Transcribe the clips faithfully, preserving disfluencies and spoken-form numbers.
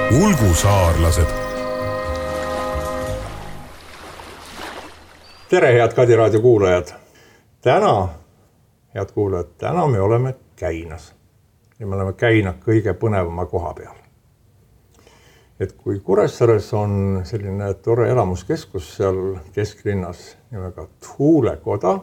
ulgusaarlased. Tere, head Kadi raadio kuulajad. Täna, head kuulajad, täna me oleme Käinas. Ja me oleme Käina kõige põnevama koha peal. Et kui Kuressaares on selline tore elamuskeskus seal kesklinnas nimega Tuulekoda,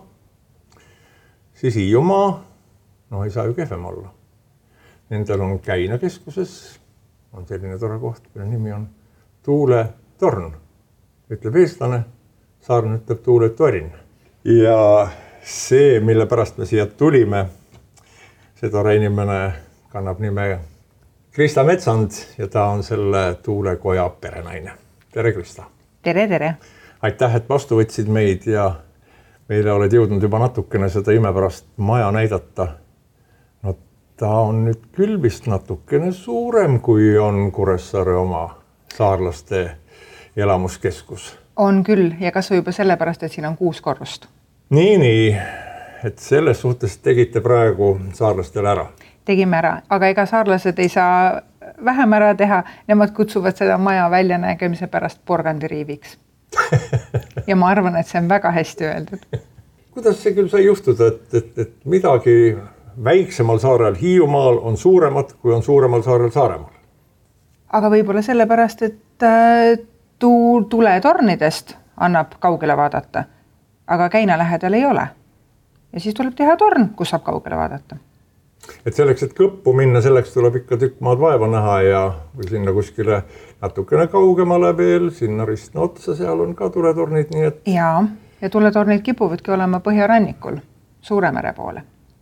siis Hiiumaa, no ei saa ju kehvem olla. Nendel on Käina keskuses, on selline tore koht, mille nimi on Tuuletorn. Ütleb eestlane, saarne ütleb Tuuletorin. Ja see, mille pärast me siia tulime, see tore inimene kannab nime Krista Metsand ja ta on selle Tuulekoja perenaine. Tere, Krista! Tere, tere! Aitäh, et vastu võtsid meid ja meile oled jõudnud juba natukene seda imepärast maja näidata. No ta on nüüd küll vist natukene suurem, kui on Kuressaare oma saarlaste elamuskeskus. On küll ja kas või juba sellepärast, et siin on kuus korrust. Nii, nii, et selles suhtes tegite praegu saarlastele ära. Tegime ära, aga ega saarlased ei saa vähem ära teha. Nemad kutsuvad seda maja väljanägemise pärast porgandiriiviks. Ja ma arvan, et see on väga hästi öeldud. Kuidas see küll sai juhtuda, et, et, et midagi väiksemal saarel Hiiumaal on suuremad, kui on suuremal saarel Saaremaal? Aga võib-olla sellepärast, et tuu, tuletornidest annab kaugele vaadata, aga Käina lähedal ei ole. Ja siis tuleb teha torn, kus saab kaugele vaadata. Et selleks, et kõppu minna, selleks tuleb ikka tükk maad vaeva näha ja või sinna kuskile natukene kaugemale veel, sinna ristna otsa, seal on ka tuletornid, nii et... Jaa, ja tuletornid kipuvadki olema Põhjarannikul, Suuremere poole.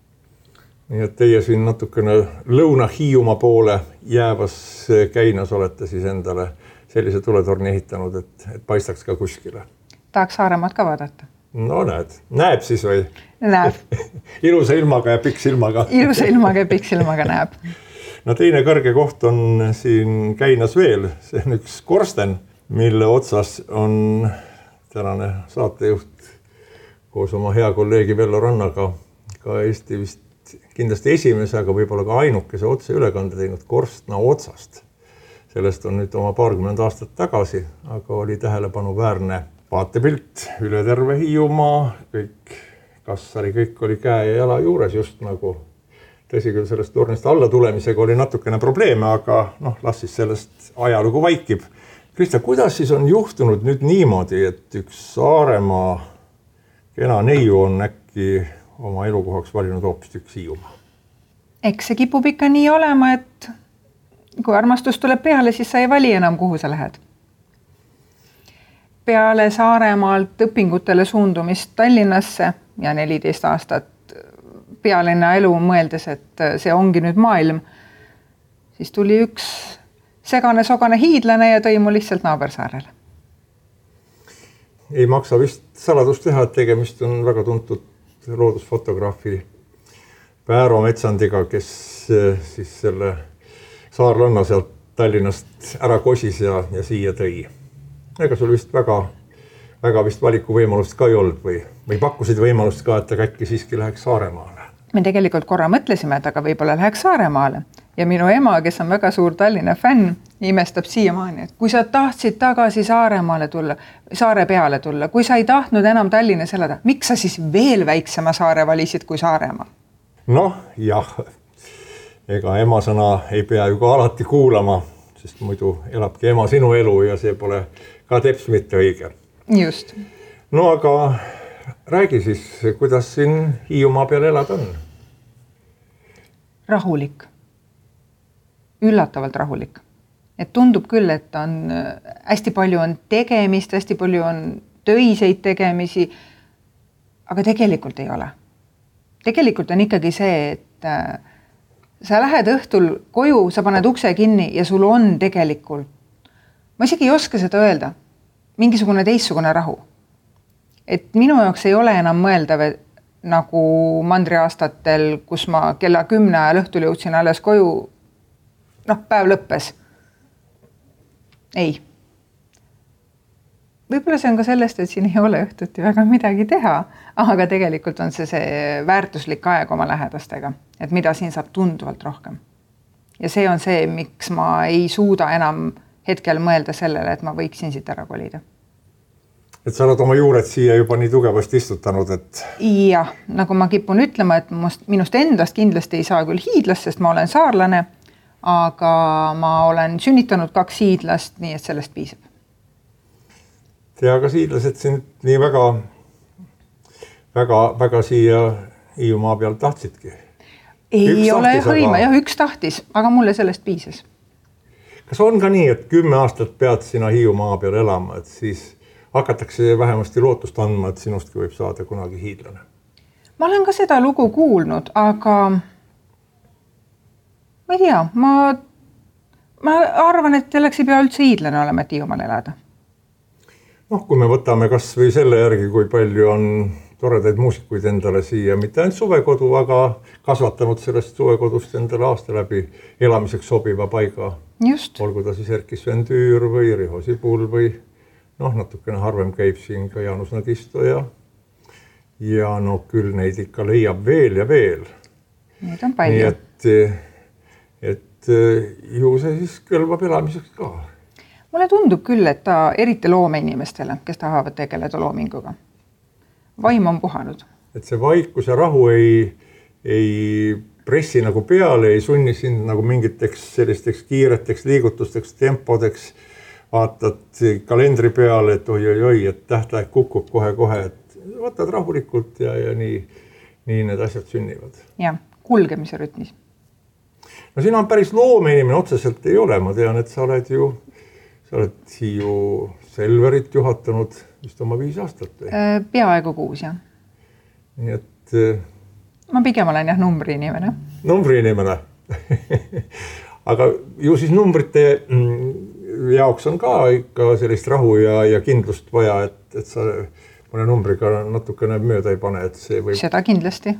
Nii et teie siin natukene Lõuna-Hiiumaa poole jäävas Käinas olete siis endale sellise tuletorni ehitanud, et, et paistaks ka kuskile. Tahaks Saaremaad ka vaadata. No näed, näeb siis või? Näeb. Ilusa ilmaga ja pikk silmaga. Ilusa ilmaga ja pikk silmaga näeb. No teine kõrge koht on siin Käinas veel. See on üks korsten, mille otsas on tänane saatejuht koos oma hea kolleegi Vello Rannaga ka Eesti vist kindlasti esimese, aga võib-olla ka ainukese otse ülekande teinud korstna otsast. Sellest on nüüd oma paarkümmend aastat tagasi, aga oli tähelepanuväärne vaatepilt üle terve Hiiumaa, kõik kassari, kõik oli käe ja jala juures just nagu. Tõsi küll sellest tornist alla tulemisega oli natukene probleeme, aga noh, las siis sellest ajalugu vaikib. Krista, kuidas siis on juhtunud nüüd niimoodi, et üks Saaremaa kena neiu on äkki oma elukohaks valinud hoopis üks Hiiumaa? Eks see kipub ikka nii olema, et kui armastus tuleb peale, siis sa ei vali enam, kuhu sa lähed. Peale Saaremaalt õpingutele suundumist Tallinnasse ja neliteist aastat pealinna elu mõeldes, et see ongi nüüd maailm, siis tuli üks segane sogane hiidlane ja tõi mu lihtsalt naabersaarele. Ei maksa vist saladust teha, et tegemist on väga tuntud loodusfotograafi Pääro Metsandiga, kes siis selle saarlanna sealt Tallinnast ära kosis ja, ja siia tõi. Ega sul vist väga, väga vist valiku võimalust ka ei olnud või, või pakkusid võimalust ka, et äkki siiski läheks Saaremaale? Me tegelikult korra mõtlesime, et aga võib-olla läheks Saaremaale. Ja minu ema, kes on väga suur Tallinna fänn, imestab siiamaani, et kui sa tahtsid tagasi Saaremaale tulla, saare peale tulla, kui sa ei tahtnud enam Tallinnas elada, miks sa siis veel väiksema saare valisid kui Saaremaa? Noh, jah, ega ema sõna ei pea ju ka alati kuulama, sest muidu elabki ema sinu elu ja see pole ka teps mitte õige. Just. No aga räägi siis, kuidas siin Hiiumaa peal elad on? Rahulik. Üllatavalt rahulik. Et tundub küll, et on hästi palju on tegemist, hästi palju on töiseid tegemisi, aga tegelikult ei ole. Tegelikult on ikkagi see, et sa lähed õhtul koju, sa paned ukse kinni ja sul on tegelikult, ma isegi ei oska seda öelda, mingisugune teistsugune rahu. Et minu jaoks ei ole enam mõeldav nagu mandriaastatel, kus ma kella kümne ajal õhtul jõudsin alles koju, noh, päev lõppes. Ei. Võib-olla see on ka sellest, et siin ei ole õhtuti väga midagi teha, aga tegelikult on see see väärtuslik aeg oma lähedastega, et mida siin saab tunduvalt rohkem. ja see on see, miks ma ei suuda enam hetkel mõelda sellele, et ma võiksin siit ära kolida. Et sa oled oma juured siia juba nii tugevasti istutanud, et... Jah, nagu ma kipun ütlema, et minust endast kindlasti ei saa küll hiidlast, sest ma olen saarlane, aga ma olen sünnitanud kaks hiidlast, nii et sellest piisab. Ja kas hiidlased siin nii väga, väga, väga siia Hiiumaa peal tahtsidki? Ei üks ole tahtis, hõima, aga... jah, üks tahtis, aga mulle sellest piisas. Kas on ka nii, et kümme aastat pead sina Hiiumaa peal elama, et siis hakatakse vähemasti lootust andma, et sinustki võib saada kunagi hiidlane? Ma olen ka seda lugu kuulnud, aga ma ei tea, ma, ma arvan, et selleks ei pea üldse hiidlane olema, et Hiiumaal elada. Noh, kui me võtame kas või selle järgi, kui palju on toredaid muusikuid endale siia, mitte ainult suvekodu, aga kasvatanud sellest suvekodust endale aasta läbi elamiseks sobiva paiga. Just. Olgu ta siis Erkki Svendüür või Riho Sibul või noh, natukene harvem käib siin ka Jaanus Nadisto ja, ja no küll neid ikka leiab veel ja veel. Neid on palju. Nii et, et ju see siis kõlbab elamiseks ka. Mulle tundub küll, et ta eriti loomeinimestele, kes tahavad tegeleda loominguga. Vaim on puhanud. Et see vaikus ja rahu ei, ei pressi nagu peale, ei sunni sind nagu mingiteks sellisteks kiireteks liigutusteks, tempodeks. Vaatad kalendri peale, et oi, oi, oi, et tähtaeg kukub kohe-kohe, et võtad rahulikult ja, ja nii, nii need asjad sünnivad. Ja, kulgemise rütmis. No sina on päris loomeinimene, otseselt ei ole. Ma tean, et sa oled ju, sa oled ju Selverit juhatanud vist oma viis aastat. Peaaegu kuus, jah. Nii et... Ma pigem olen jah numbri inimene. Numbri inimene. Aga ju siis numbrite jaoks on ka ikka sellist rahu ja, ja kindlust vaja, et, et sa mõne numbriga natukene mööda ei pane, et see võib... Seda kindlasti.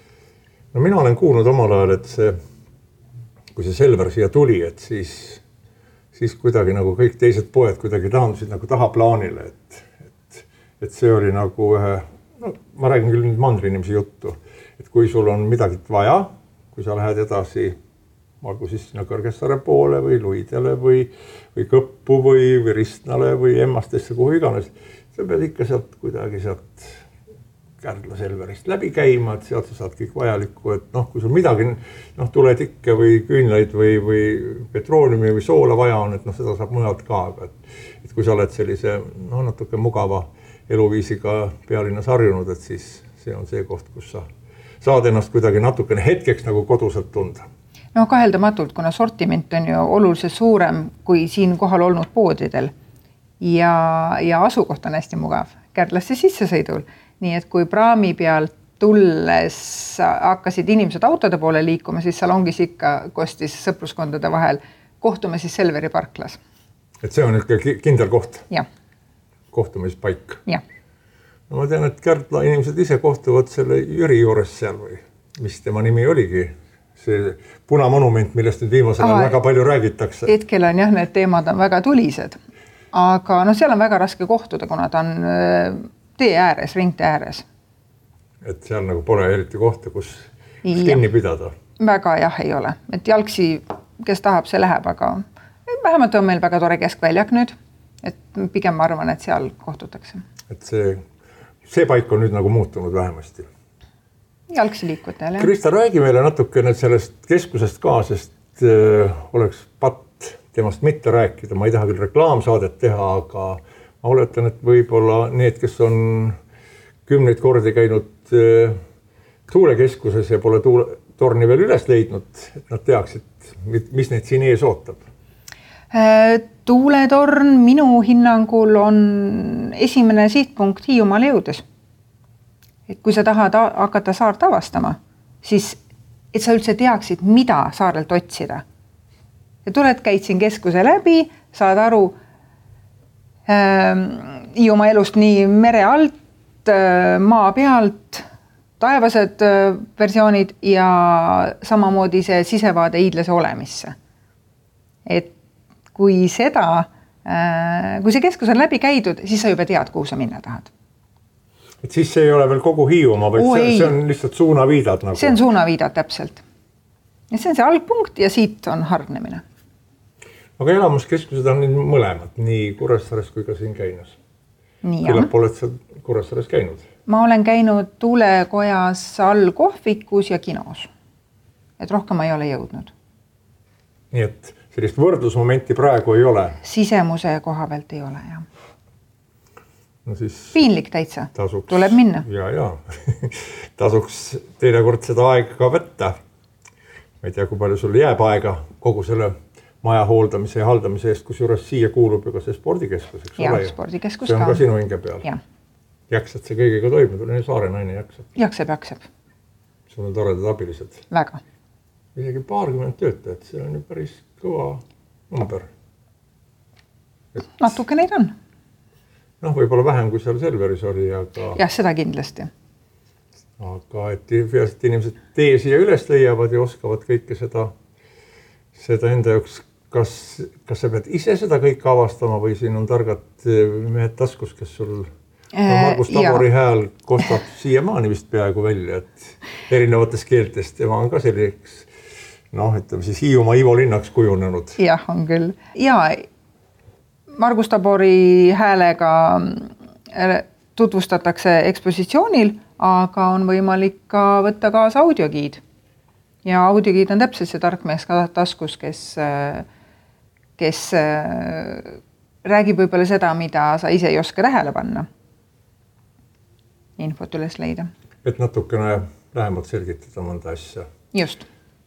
No mina olen kuulnud omal ajal, et see, kui see Selver siia tuli, et siis, siis kuidagi nagu kõik teised poed kuidagi tahandusid nagu tahaplaanile, et, et, et see oli nagu ühe, no ma räägin küll nüüd mandriinimese juttu, et kui sul on midagi vaja, kui sa lähed edasi, olgu siis sinna Kõrgessaare poole või Luidele või, või Kõppu või, või Ristnale või Emmastesse, kuhu iganes, sa pead ikka sealt kuidagi sealt Kärdla Selverist läbi käima, et sealt sa saad kõik vajalikku, et noh, kui sul midagi noh, tuled ikka või küünlaid või, või petrooliumi või soola vaja on, et noh, seda saab mujalt ka, aga et, et kui sa oled sellise noh, natuke mugava eluviisiga pealinnas harjunud, et siis see on see koht, kus sa saad ennast kuidagi natukene hetkeks nagu koduselt tunda. No kaheldamatult, kuna sortiment on ju oluliselt suurem kui siin kohal olnud poodidel ja, ja asukoht on hästi mugav Kärdlasse sissesõidul. Nii et kui praami pealt tulles hakkasid inimesed autode poole liikuma, siis salongis ikka kostis sõpruskondade vahel. Kohtume siis Selveri parklas. Et see on ikka kindel koht? Jah. Kohtumispaik? Jah. No ma tean, et Kärdla inimesed ise kohtuvad selle Jüri juures seal või mis tema nimi oligi? See punamonument, millest nüüd viimasel ajal väga palju räägitakse. Hetkel on jah, need teemad on väga tulised, aga no seal on väga raske kohtuda, kuna ta on tee ääres, ringtee ääres. Et seal nagu pole eriti kohta, kus kinni pidada. Väga jah ei ole, et jalgsi, kes tahab, see läheb, aga vähemalt on meil väga tore keskväljak nüüd, et pigem ma arvan, et seal kohtutakse. Et see, see paik on nüüd nagu muutunud vähemasti. Jalgsi liikutele. Krista, räägi meile natukene sellest keskusest ka, sest äh, oleks patt temast mitte rääkida. Ma ei taha küll reklaamsaadet teha, aga ma oletan, et võib-olla need, kes on kümneid kordi käinud äh, tuulekeskuses ja pole tuule, torni veel üles leidnud, et nad teaksid, mis neid siin ees ootab. Äh, tuuletorn minu hinnangul on esimene sihtpunkt Hiiumaale jõudes. Et kui sa tahad hakata saart avastama, siis et sa üldse teaksid, mida saarelt otsida. Ja tuled, käid siin keskuse läbi, saad aru äh, Hiiumaa elust nii mere alt, äh, maa pealt, taevased äh, versioonid ja samamoodi see sisevaade hiidlase olemisse. Et kui seda, äh, kui see keskus on läbi käidud, siis sa juba tead, kuhu sa minna tahad. Et siis see ei ole veel kogu Hiiumaa, vaid see, see on lihtsalt suunaviidad. Nagu. See on suunaviidad täpselt. ja see on see algpunkt ja siit on hargnemine. Aga elamuskeskused on nüüd mõlemad, nii Kuressaares kui ka siin Käinas. Küllap oled sa Kuressaares käinud? Ma olen käinud Tuulekojas all kohvikus ja kinos. Et rohkem ma ei ole jõudnud. Nii et sellist võrdlusmomenti praegu ei ole? Sisemuse koha pealt ei ole, jah. No siis piinlik täitsa. Tasuks, tuleb minna. Ja, ja. Tasuks teile kord seda aega ka võtta. Ma ei tea, kui palju sul jääb aega kogu selle maja hooldamise ja haldamise eest, kus juures siia kuulub ju ka see spordikeskus. Ja, spordikeskus see on ka. ka sinu hinge peal. Ja. Jaksad see kõigega toimub, tuli saare naine jaksab. Jaksab, jaksab. Sul on toredad abilised. Väga. Isegi paarkümmend töötajat, see on ju päris kõva number. Et... natuke neid on. Noh, võib-olla vähem kui seal Selveris oli, aga... jah, seda kindlasti. Aga et, et inimesed tee siia üles leiavad ja oskavad kõike seda, seda enda jaoks, kas, kas sa pead ise seda kõike avastama või siin on targad mehed taskus, kes sul no, Margus Tabori ja. Hääl kostab siiamaani vist peaaegu välja, et erinevatest keeltest ja ma on ka selliseks, noh, ütleme siis Hiiumaa Ivo Linnaks kujunenud. Jah, on küll. Ja Margus Tabori häälega tutvustatakse ekspositsioonil, aga on võimalik ka võtta kaasa audiogiid. Ja audiogiid on täpselt see tarkmees ka taskus, kes, kes räägib võib-olla seda, mida sa ise ei oska tähele panna. Infot üles leida. Et natukene lähemalt selgitada mõnda asja. Just.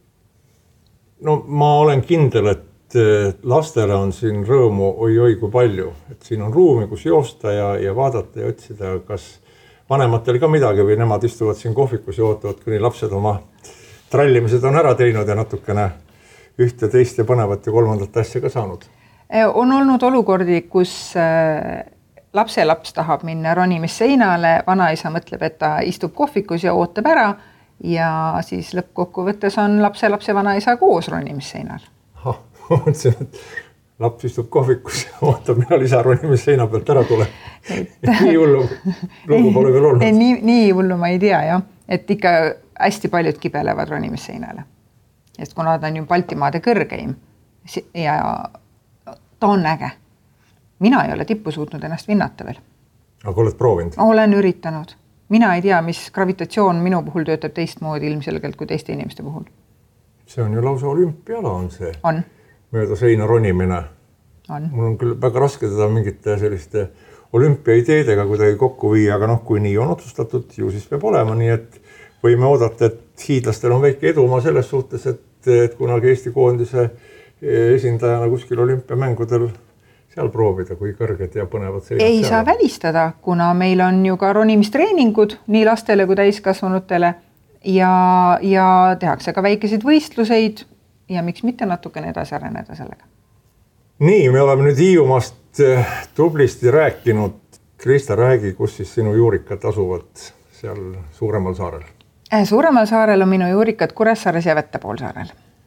No ma olen kindel, et lastele on siin rõõmu oi-oi kui palju. Et siin on ruumi, kus joosta ja, ja vaadata ja otsida, kas vanematel ka midagi või nemad istuvad siin kohvikus ja ootavad, kuni lapsed oma trallimised on ära teinud ja natukene ühte, teist ja põnevat ja kolmandat asja ka saanud. On olnud olukordi, kus lapse laps tahab minna ronimisseinale, vanaisa mõtleb, et ta istub kohvikus ja ootab ära ja siis lõppkokkuvõttes on lapse lapse vanaisa koos ronimisseinal. Ah, mõtlesin, et laps istub kohvikus ja ootab, mina lisa ronimisseina pealt ära tule. nii hullu lugu pole veel olnud. Nii, nii hullu ma ei tea, jah. Et ikka hästi paljud kibelevad ronimisseinale. Sest kuna ta on ju Baltimaade kõrgeim ja ta on äge. Mina ei ole tippu suutnud ennast vinnata veel. Aga oled proovinud? Olen üritanud. Mina ei tea, mis gravitatsioon minu puhul töötab teistmoodi ilmselgelt kui teiste inimeste puhul. See on ju lausa olümpiala on see. On. Mööda seina ronimine. On. Mul on küll väga raske teda mingite selliste olümpiaideedega kuidagi kokku viia, aga noh, kui nii on otsustatud, ju siis peab olema, nii et võime oodata, et hiidlastel on väike edumaa selles suhtes, et, et kunagi Eesti koondise esindajana kuskil olümpiamängudel seal proovida, kui kõrged ja põnevad seinad. Ei saa välistada, kuna meil on ju ka ronimistreeningud nii lastele kui täiskasvanutele ja, ja tehakse ka väikeseid võistluseid ja miks mitte natukene edasi areneda sellega. Nii, me oleme nüüd Hiiumaast tublisti rääkinud. Krista, räägi, kus siis sinu juurikad asuvad seal suuremal saarel? Suuremal saarel on minu juurikad Kuressaares ja Vättapoolsaarel.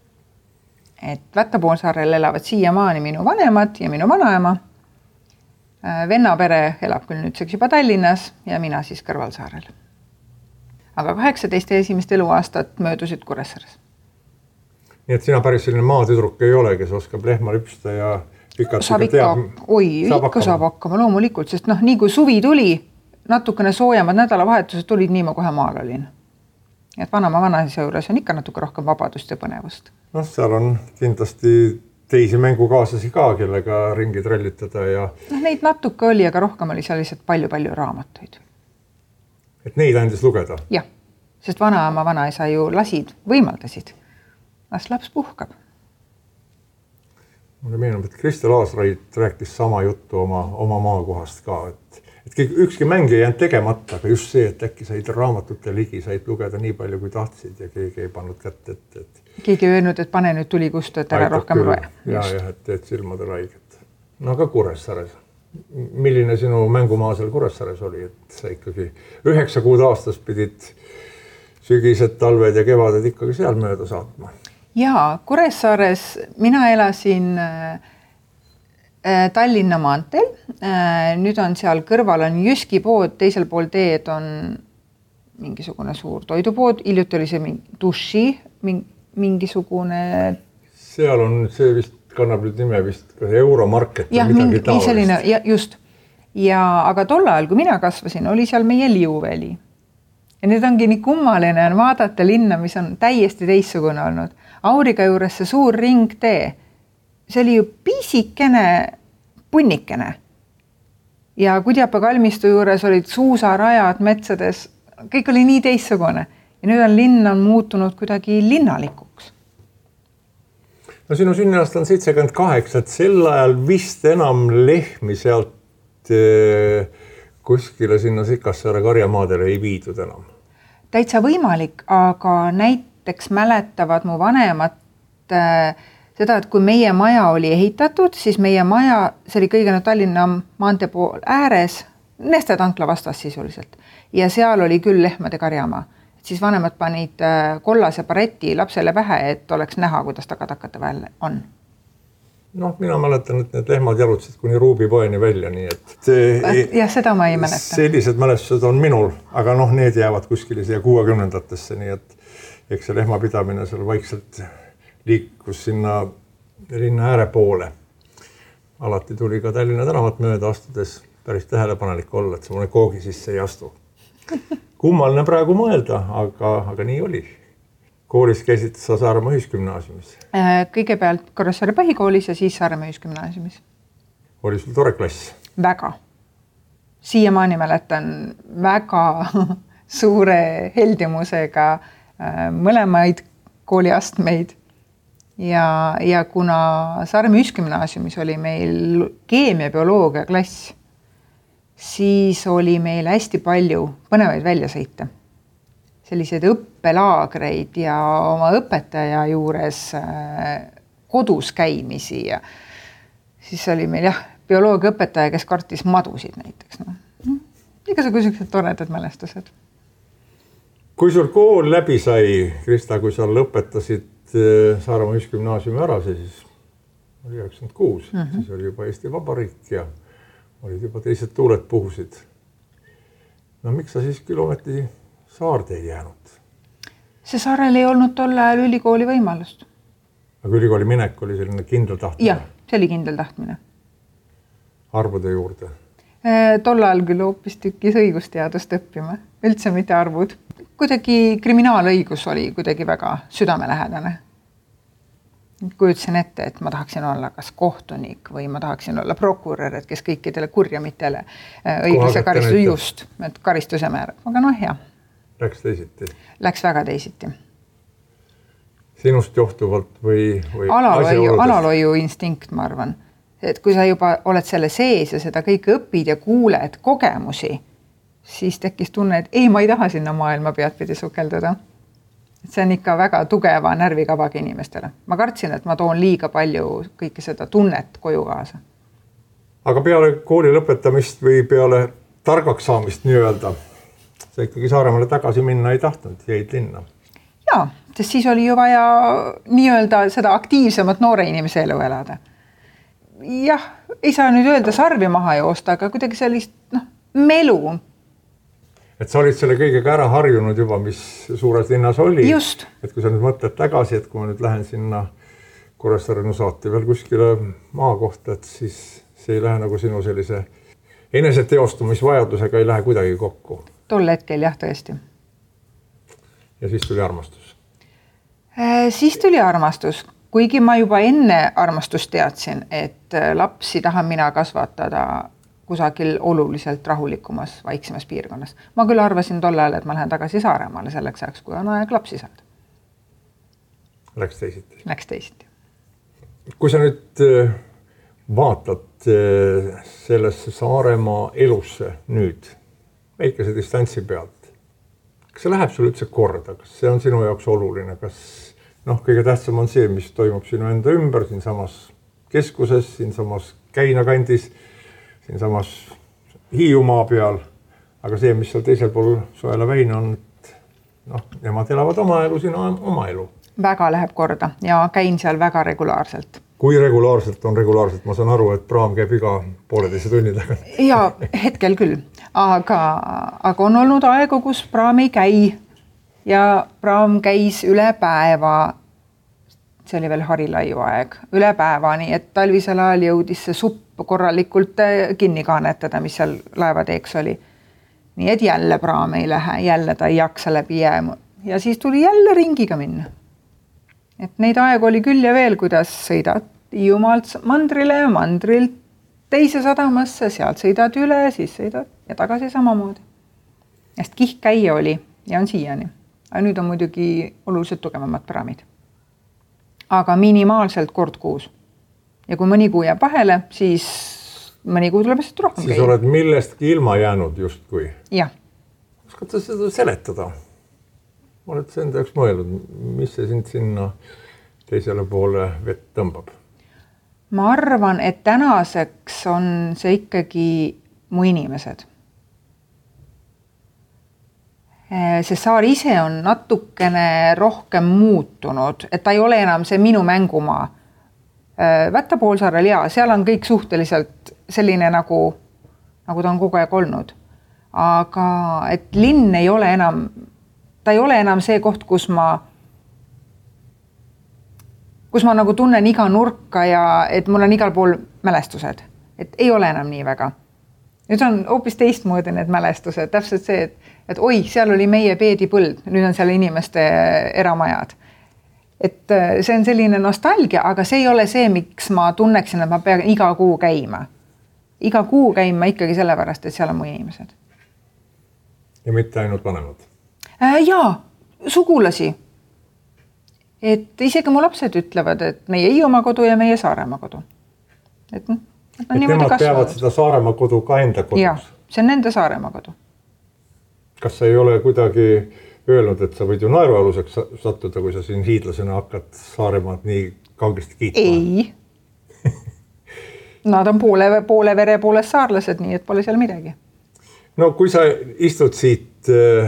Et Vättapoolsaarel elavad siiamaani minu vanemad ja minu vanaema. Vennapere elab küll nüüdseks juba Tallinnas ja mina siis Kõrvalsaarel. Aga kaheksateist esimest eluaastat möödusid Kuressaares. Nii et sina päris selline maatüdruk ei ole, kes oskab lehma lüpsta ja pikalt saab ikka, teab, oi, saab ikka hakkama. Saab hakkama loomulikult, sest noh, nii kui suvi tuli, natukene soojemad nädalavahetused tulid, nii ma kohe maal olin. Et vanama vanaisa juures on ikka natuke rohkem vabadust ja põnevust. No seal on kindlasti teisi mängukaaslasi ka, kellega ringi trallitada ja... No, neid natuke oli, aga rohkem oli seal lihtsalt palju-palju raamatuid. Et neid andis lugeda? Jah, sest vanaema vanaisa ju lasid, võimaldasid. Las laps puhkab. Mulle meenub, et Kristel Aasrait rääkis sama juttu oma, oma maakohast ka, et, et ükski mäng ei jäänud tegemata, aga just see, et äkki said raamatute ligi, said lugeda nii palju, kui tahtsid ja keegi ei pannud kätt, et, et... Keegi ei öelnud, et pane nüüd tuli kustu, et ära rohkem loe. Ja, ja, et teed silmade raiget. No aga Kuressaares. Milline sinu mängumaa seal Kuressaares oli, et sa ikkagi üheksa kuud aastas pidid sügised, talved ja kevaded ikkagi seal mööda saatma? Jaa, Kuressaares mina elasin äh, Tallinna maanteel. Äh, nüüd on seal kõrval on Jyski pood, teisel pool teed on mingisugune suur toidupood. Hiljuti oli see mingi duši, mingi, mingisugune. Seal on see vist kannab nüüd nime vist ka Euromarket või jah, midagi mingi, taolist. Selline, ja, just. Ja, aga tol ajal, kui mina kasvasin, oli seal meie Liuväli. Ja nüüd ongi nii kummaline on vaadata linna, mis on täiesti teissugune olnud. Auriga juures see suur ringtee. See oli ju pisikene punnikene. Ja Kudjapa kalmistu juures olid suusarajad metsades. Kõik oli nii teissugune. Ja nüüd on linn on muutunud kuidagi linnalikuks. No sinu sünniaasta on seitsekümmend kaheksa, et sel ajal vist enam lehmi sealt eh, kuskile sinna Sikassaare karjamaadele ei viidud enam. Täitsa võimalik, aga näiteks mäletavad mu vanemad äh, seda, et kui meie maja oli ehitatud, siis meie maja, see oli kõige Tallinna maantee pool ääres, Neste tankla vastas sisuliselt. Ja seal oli küll lehmade karjamaa. Siis vanemad panid kollase bareti lapsele pähe, et oleks näha, kuidas tagatakate vahel on. Noh, mina mäletan, et need lehmad jalutasid kuni Ruubipoeni välja, nii et... jah, seda ma ei mäleta. Sellised mälestused on minul, aga noh, need jäävad kuskile siia kuuekümnendatesse, nii et eks see lehmapidamine seal vaikselt liikus sinna linna ääre poole. Alati tuli ka Tallinna tänavat mööda astudes päris tähelepanelik olla, et see mõne koogi sisse ei astu. Kummaline praegu mõelda, aga, aga nii oli. Koolis käisid sa Saaremaa ühisgümnaasiumis? Kõigepealt Kuressaare põhikoolis ja siis Saaremaa ühisgümnaasiumis. Oli sul tore klass? Väga. Siiamaani mäletan väga suure heldimusega mõlemaid kooliastmeid. Ja, ja kuna Saaremaa ühisgümnaasiumis oli meil keemia bioloogia klass, siis oli meil hästi palju põnevaid väljasõite. Selliseid õppelaagreid ja oma õpetaja juures kodus käimisi. Ja siis oli meil jah, bioloogia õpetaja, kes kartis madusid näiteks. No. Igasugused toredad mälestused. Kui sul kool läbi sai, Krista, kui sa lõpetasid Saaremaa ühisgümnaasiumi ära, siis oli üheksakümmend kuus, mm -hmm. siis oli juba Eesti Vabariik ja olid juba teised tuuled puhusid. No miks sa siis küll ometi Saarde ei jäänud? See Saarel ei olnud tol ajal ülikooli võimalust. Aga ülikooli minek oli selline kindel tahtmine? Jah, see oli kindel tahtmine. Arvude juurde? Tol ajal küll hoopis tükis õigusteadust õppima, üldse mitte arvud. Kuidagi kriminaalõigus oli kuidagi väga südamelähedane. Kujutsin ette, et ma tahaksin olla kas kohtunik või ma tahaksin olla prokurör, et kes kõikidele kurjamitele õiglase karistuse just, et karistuse määrab. Aga noh, hea. Läks teisiti? Läks väga teisiti. Sinust johtuvalt või, või alaloiu, alaloiu instinkt, ma arvan. Et kui sa juba oled selle sees ja seda kõike õpid ja kuuled kogemusi, siis tekkis tunne, et ei, ma ei taha sinna maailma pead pidi sukelduda. See on ikka väga tugeva närvikavaga inimestele. Ma kartsin, et ma toon liiga palju kõike seda tunnet koju kaasa. Aga peale kooli lõpetamist või peale targaks saamist nii-öelda, sa ikkagi Saaremaale tagasi minna ei tahtnud, jäid linna? Jaa, sest siis oli ju vaja nii-öelda seda aktiivsemat noore inimese elu elada. Jah, ei saa nüüd öelda sarvi maha joosta, aga kuidagi sellist noh, melu. Et sa olid selle kõigega ära harjunud juba, mis suures linnas oli. Just. Et kui sa nüüd mõtled tagasi, et kui ma nüüd lähen sinna Kuressaare saati veel kuskile maa kohta, et siis see ei lähe nagu sinu sellise eneseteostumisvajadusega ei lähe kuidagi kokku. Tol hetkel jah, tõesti. Ja siis tuli armastus? Siis tuli armastus. Kuigi ma juba enne armastust teadsin, et lapsi tahan mina kasvatada kusagil oluliselt rahulikumas, vaiksemas piirkonnas. Ma küll arvasin tol ajal, et ma lähen tagasi Saaremaale selleks ajaks, kui on aeg lapsi saada. Läks teisiti? Läks teisiti. Kui sa nüüd vaatad sellesse Saaremaa elusse nüüd, väikese distantsi pealt, kas see läheb sulle üldse korda? Kas see on sinu jaoks oluline? Kas noh, kõige tähtsam on see, mis toimub sinu enda ümber, siin samas keskuses, siin samas Käinakandis, siin samas Hiiumaa peal, aga see, mis seal teisel pool Soela väina on, et noh, nemad elavad oma elu, siin on oma elu. Väga läheb korda ja käin seal väga regulaarselt. Kui regulaarselt on regulaarselt? Ma saan aru, et praam käib iga pooleteise tunni taga. Ja hetkel küll, aga, aga on olnud aegu, kus praam ei käi ja praam käis üle päeva see oli veel Harilaiu aeg, üle päeva, nii et talvisel ajal jõudis see supp korralikult kinni kaanetada, mis seal laevateeks oli. Nii et jälle praam ei lähe, jälle ta ei jaksa läbi jääma ja siis tuli jälle ringiga minna. Et neid aegu oli küll ja veel, kuidas sõidad Hiiumaalt mandrile ja mandrilt teise sadamasse, sealt sõidad üle, siis sõidad ja tagasi samamoodi. Sest kihtkäia oli ja on siiani. Aga nüüd on muidugi oluliselt tugevamad praamid. Aga minimaalselt kord kuus. Ja kui mõni kuu jääb vahele, siis mõni kuu tuleb lihtsalt rohkem siis käia. Oled millestki ilma jäänud justkui? Jah. Oskad sa seda seletada? Oled sa enda jaoks mõelnud, mis see sind sinna teisele poole vett tõmbab? Ma arvan, et tänaseks on see ikkagi mu inimesed. See saar ise on natukene rohkem muutunud, et ta ei ole enam see minu mängumaa. Vätta poolsaarel ja seal on kõik suhteliselt selline nagu, nagu ta on kogu aeg olnud. Aga et linn ei ole enam, ta ei ole enam see koht, kus ma kus ma nagu tunnen iga nurka ja et mul on igal pool mälestused. Et ei ole enam nii väga. Nüüd on hoopis teistmoodi need mälestused. Täpselt see, et, et oi, seal oli meie peedipõld, nüüd on seal inimeste eramajad. Et see on selline nostalgia, aga see ei ole see, miks ma tunneksin, et ma pean iga kuu käima. Iga kuu käima ikkagi sellepärast, et seal on mu inimesed. Ja mitte ainult vanemad? Äh, jaa, sugulasi. Et isegi mu lapsed ütlevad, et meie Hiiumaa kodu ja meie Saaremaa kodu. Et, et, et nemad peavad seda Saaremaa kodu ka enda kodus? Jah, see on nende Saaremaa kodu. Kas sa ei ole kuidagi öelnud, et sa võid ju naerualuseks sattuda, kui sa siin hiidlasena hakkad Saaremaad nii kaugesti kiitma? Ei. Nad on poole, poole vere poolest saarlased, nii et pole seal midagi. No kui sa istud siit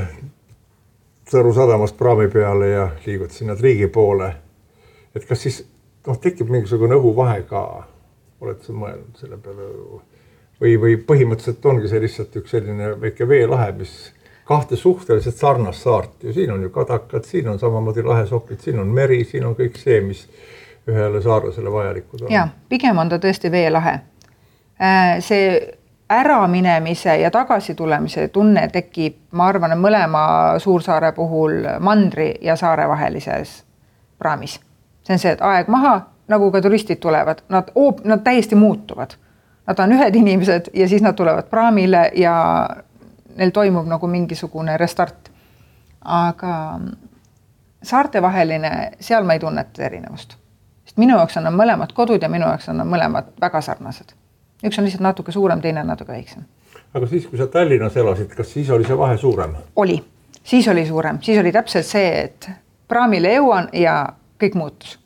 Sõru sadamast praami peale ja liigud sinna Triigi poole, et kas siis noh, tekib mingisugune õhuvahe ka, oled sa mõelnud selle peale või, või põhimõtteliselt ongi see lihtsalt üks selline väike veelahe, mis kahte suhteliselt sarnast saart ja siin on ju kadakad, siin on samamoodi lahesokid, siin on meri, siin on kõik see, mis ühele saarlasele vajalikud on. Ja, pigem on ta tõesti veelahe. See äraminemise ja tagasi tulemise tunne tekib, ma arvan, mõlema Suursaare puhul mandri ja saare vahelises praamis. See on see, et aeg maha, nagu ka turistid tulevad, nad, nad täiesti muutuvad. Nad on ühed inimesed ja siis nad tulevad praamile ja neil toimub nagu mingisugune restart. Aga saarte vaheline, seal ma ei tunneta erinevust. Sest minu jaoks on mõlemad kodud ja minu jaoks on mõlemad väga sarnased. Üks on lihtsalt natuke suurem, teine natuke väiksem. Aga siis, kui sa Tallinnas elasid, kas siis oli see vahe suurem? Oli. Siis oli suurem. Siis oli täpselt see, et praamile jõuan ja kõik muutus.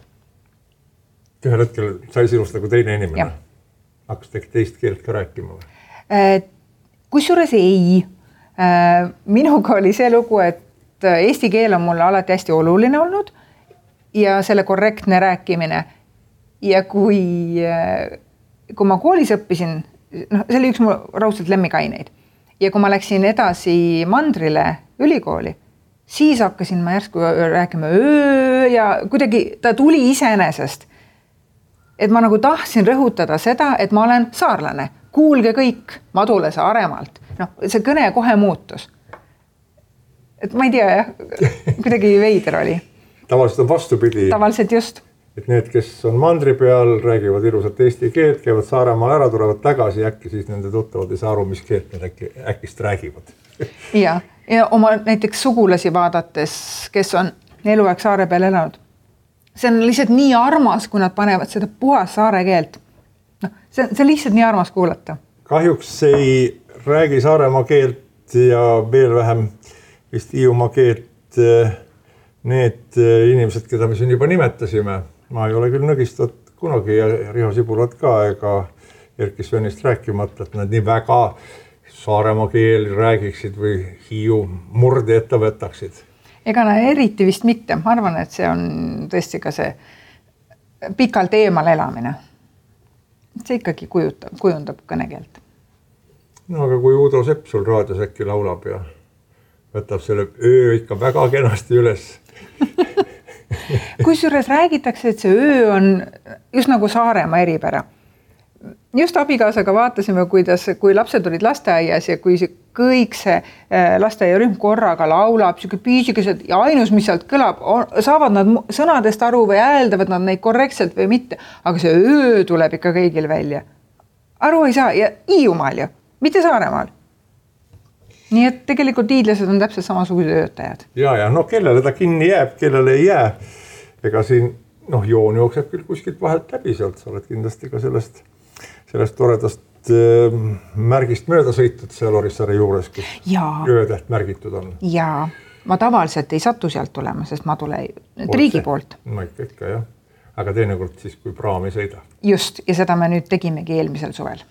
Ühel hetkel sai sinust nagu teine inimene. Hakkas äkki teist keelt ka rääkima? Kusjuures ei. Minuga oli see lugu, et eesti keel on mulle alati hästi oluline olnud ja selle korrektne rääkimine. Ja kui... kui ma koolis õppisin, noh, see oli üks mu raudselt lemmikaineid. Ja kui ma läksin edasi mandrile ülikooli, siis hakkasin ma järsku rääkima öö ja kuidagi ta tuli iseenesest. Et ma nagu tahtsin rõhutada seda, et ma olen saarlane. Kuulge kõik, ma tule Saaremaalt. No, see kõne kohe muutus. Et ma ei tea, jah, kuidagi veider oli. Tavaliselt on vastupidi. Tavaliselt just. Et need, kes on mandri peal, räägivad ilusat eesti keelt, käivad Saaremaal ära, tulevad tagasi ja äkki siis nende tuttavad ei saa aru, mis keelt need äkki, äkist räägivad. Ja, ja oma näiteks sugulasi vaadates, kes on eluaeg saare peal elanud. See on lihtsalt nii armas, kui nad panevad seda puhas saare keelt. No, see, see on lihtsalt nii armas kuulata. Kahjuks ei räägi Saaremaa keelt ja veel vähem vist Hiiumaa keelt need inimesed, keda me siin juba nimetasime. Ma ei ole küll nõgistat kunagi ja Riho Sibulat ka ega Erki Svenist rääkimata, et nad nii väga Saaremaa keel räägiksid või Hiiu murdi ette võtaksid. Ega na eriti vist mitte. Ma arvan, et see on tõesti ka see pikalt eemal elamine. See ikkagi kujutab, kujundab kõnekeelt. No aga kui Uudo Sepp sul raadios äkki laulab ja võtab selle öö ikka väga kenasti üles. Kusjuures räägitakse, et see öö on just nagu Saaremaa eripära. Just abikaasaga vaatasime, kuidas, kui lapsed olid lasteaias ja kui see, kõik see lasteaiarühm korraga laulab, siuke piisikesed ja ainus, mis sealt kõlab, saavad nad sõnadest aru või hääldavad nad neid korrektselt või mitte, aga see öö tuleb ikka kõigil välja. Aru ei saa ja Hiiumaal ju, mitte Saaremaal. Nii et tegelikult hiidlased on täpselt samasugused töötajad. Ja, ja no kellele ta kinni jääb, kellele ei jää. Ega siin noh, joon jookseb küll kuskilt vahelt läbi sealt, sa oled kindlasti ka sellest sellest toredast äh, märgist mööda sõitud seal Orissaare juures, kus öötäht märgitud on. Jaa, ma tavaliselt ei satu sealt tulema, sest ma tule riigi poolt. Ma ikka, ikka jah, aga teinekord siis, kui praam ei sõida. Just, ja seda me nüüd tegimegi eelmisel suvel.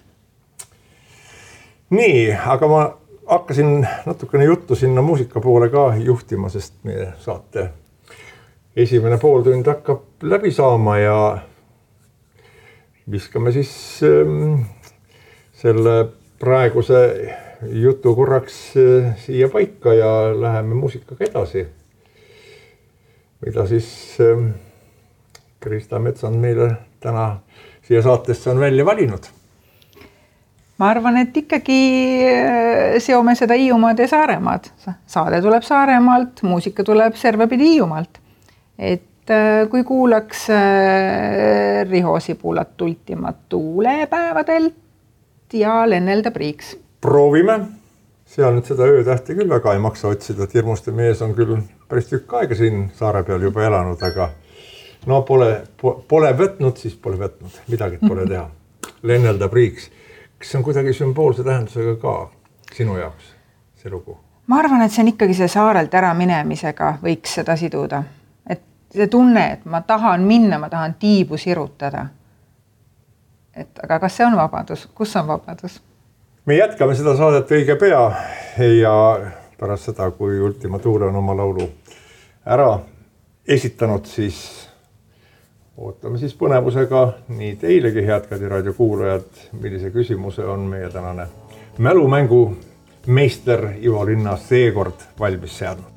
Nii, aga ma hakkasin natukene juttu sinna muusika poole ka juhtima, sest meie saate esimene pooltund hakkab läbi saama ja viskame siis ähm, selle praeguse jutu korraks äh, siia paika ja läheme muusikaga edasi. Mida siis ähm, Krista Metsand meile täna siia saatesse on välja valinud? Ma arvan, et ikkagi seome seda Hiiumaad ja Saaremaad. Saade tuleb Saaremaalt, muusika tuleb servapidi Hiiumaalt. Et kui kuulaks Riho Sibulat tultimat tuulepäevadelt ja lennelda priiks. Proovime. Seal nüüd seda öötähti küll väga ei maksa otsida, et hirmuste mees on küll päris tükk aega siin Saare peal juba elanud, aga no pole, pole võtnud, siis pole võtnud. Midagi pole teha. Lennelda priiks. Kas see on kuidagi sümboolse tähendusega ka sinu jaoks, see lugu? Ma arvan, et see on ikkagi see saarelt ära minemisega võiks seda siduda. See tunne, et ma tahan minna, ma tahan tiibu sirutada. Et, aga kas see on vabadus? Kus on vabadus? Me jätkame seda saadet õige pea ja pärast seda, kui Ultima Thule on oma laulu ära esitanud, siis ootame siis põnevusega nii teilegi, head Kadi raadio kuulajad, millise küsimuse on meie tänane mälumängu meister Ivo Linna seekord valmis seadnud.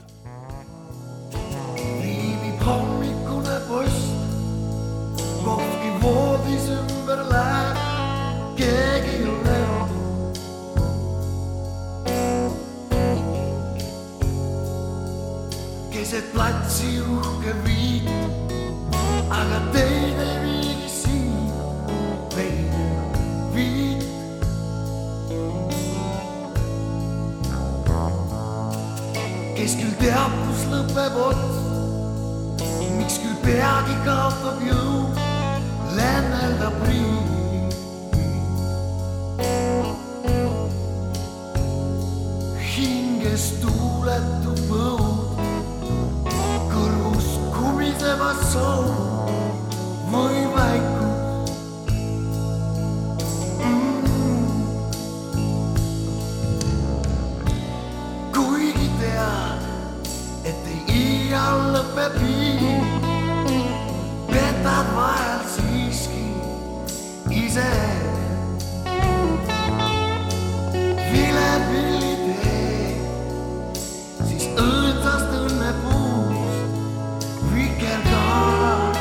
Hommikune post, kohki voodis ümber läheb, keegi on leonud. Keset platsi uhke viit, aga teine viigi siin, teine viit. Kes küll teab, kus lõpeb ots, miks küll peagi kaotab jõu, lennelda priik. Hinges tuuletub mõud, kõrvus kumisevad soov või vaikus. Mm. Kuigi tead, et ei iial lõpe piir, petad vahel siiski ise. Vilepilli tee, siis õõtsast õnne puust vikerdaad.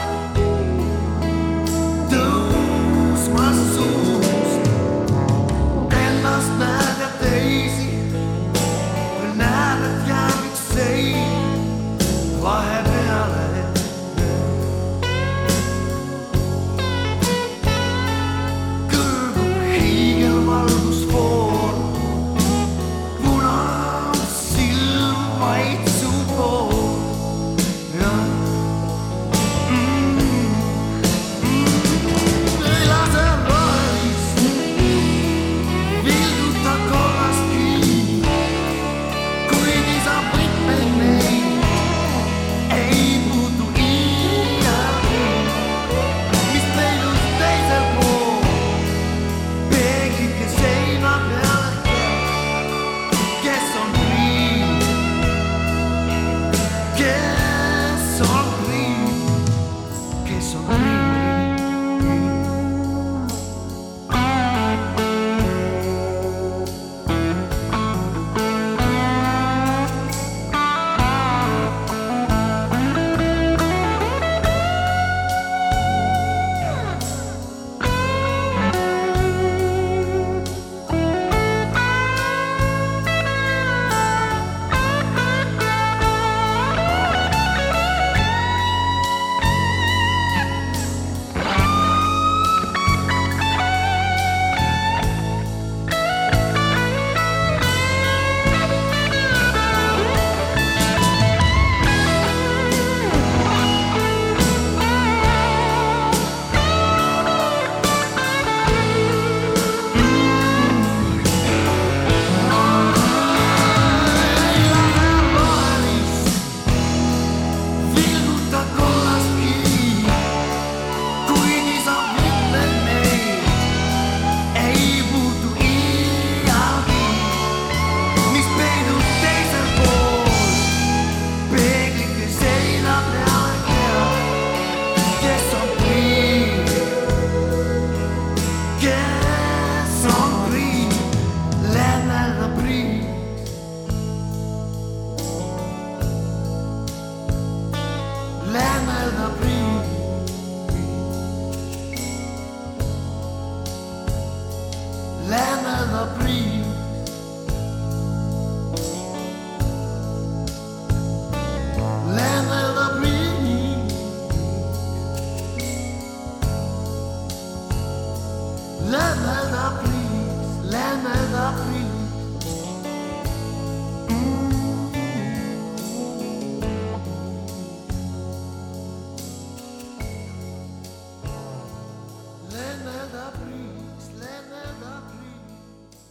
Tõusmas suust, ennast näed ja teisi, või näed, et jääb üks sein vahepeale.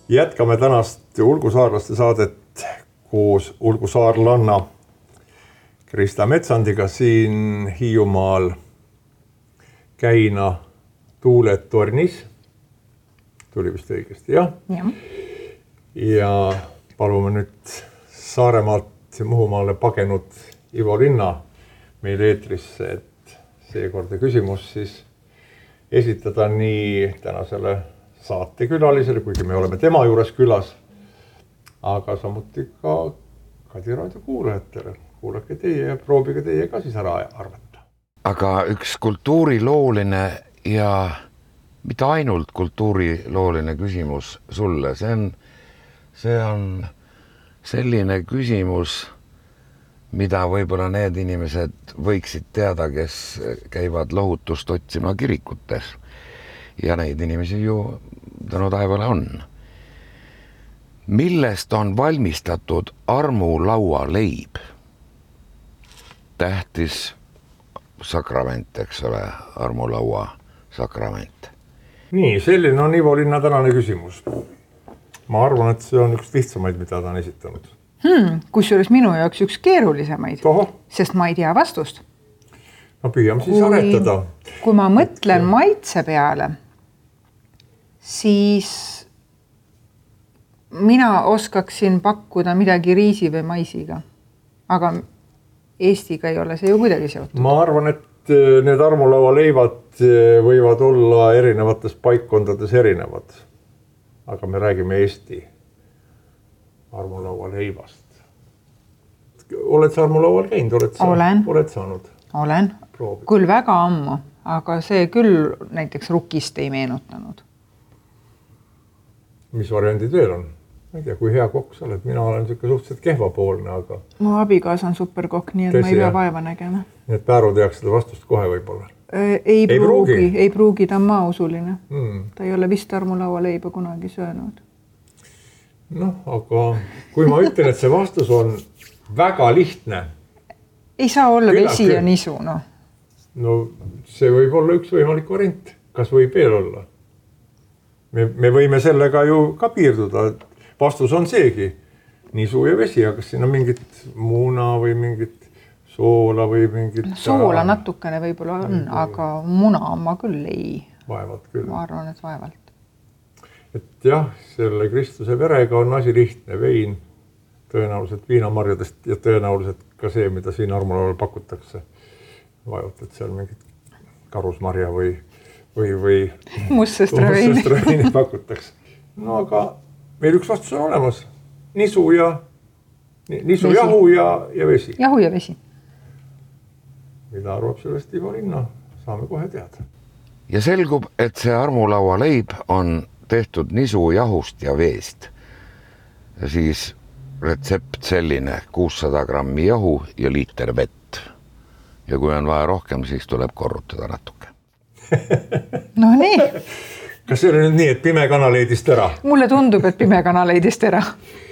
Jätkame tänast ulgusaarlaste saadet koos ulgusaarlanna Krista Metsandiga siin Hiiumaal Käina tuuletornis. Tuli vist õigesti, jah? Ja. Ja palume nüüd Saaremaalt Muhumaale pagenud Ivo Linna meil eetrisse, et seekordne küsimus siis esitada nii tänasele saatekülalisele, kuigi me oleme tema juures külas, aga samuti ka Kadi raadio kuulajatele. Kuulake teie ja proovige teie ka siis ära arvata. Aga üks kultuurilooline ja mitte ainult kultuurilooline küsimus sulle, see on, see on selline küsimus, mida võib-olla need inimesed võiksid teada, kes käivad lohutust otsima kirikutes. Ja neid inimesi ju tänu taevale on. Millest on valmistatud armulaua leib? Tähtis sakrament, eks ole, armulaua sakrament. Nii, selline on Ivo Linna tänane küsimus. Ma arvan, et see on üks lihtsamaid, mida ta on esitanud. Hmm, kusjuures minu jaoks üks keerulisemaid, Toho. sest ma ei tea vastust. No püüame siis aretada. Kui ma mõtlen maitse peale, siis mina oskaksin pakkuda midagi riisi või maisiga. Aga Eestiga ei ole see ju kuidagi seotud. Ma arvan, et need armulaua leivad võivad olla erinevates paikkondades erinevad. Aga me räägime Eesti armulaua leivast. Oled sa armulaual käinud? Oled sa, olen. Oled saanud? Olen. Proovi. Küll väga ammu, aga see küll näiteks rukist ei meenutanud. Mis variandid veel on? Ma ei tea, kui hea kokk sa oled. Mina olen siuke suhteliselt kehvapoolne, aga... Mu abigaas on superkokk, nii et Tõsi, ma ei pea jah. vaeva nägema. Nii et Pääru teaks seda vastust kohe võib-olla. Ei, Ei ei pruugi. pruugi, ei pruugi, ta on maausuline. Hmm. Ta ei ole vist armulaua leiba kunagi söönud. Noh, aga kui ma ütlen, et see vastus on väga lihtne, Ei saa olla Küllap vesi küll. ja nisu, noh. no see võib olla üks võimalik variant. Kas võib veel olla? Me, me võime sellega ju ka piirduda. Vastus on seegi. Nisu ja vesi, aga kas siin on mingit muna või mingit soola või mingit... Soola natukene võib-olla on, aga muna ma küll ei. Vaevalt küll. Ma arvan, et vaevalt. Et jah, selle Kristuse verega on asi lihtne. Vein, tõenäoliselt viinamarjadest ja tõenäoliselt ka see, mida siin armulaual pakutakse. Vaevalt, et seal mingit karusmarja või, või, või Mustsestraveini pakutakse. No aga meil üks vastus on olemas. Nisu ja nisu vesi. jahu ja, ja vesi. Jahu ja vesi. Mida arvab sellest Ivo Linna? Saame kohe teada. Ja selgub, et see armulaua leib on tehtud nisu jahust ja veest. Ja siis retsept selline kuussada grammi jahu ja liiter vett. Ja kui on vaja rohkem, siis tuleb korrutada natuke. No nii. Kas see oli nüüd nii, et pime kana leidist ära? Mulle tundub, et pime kana leidist ära.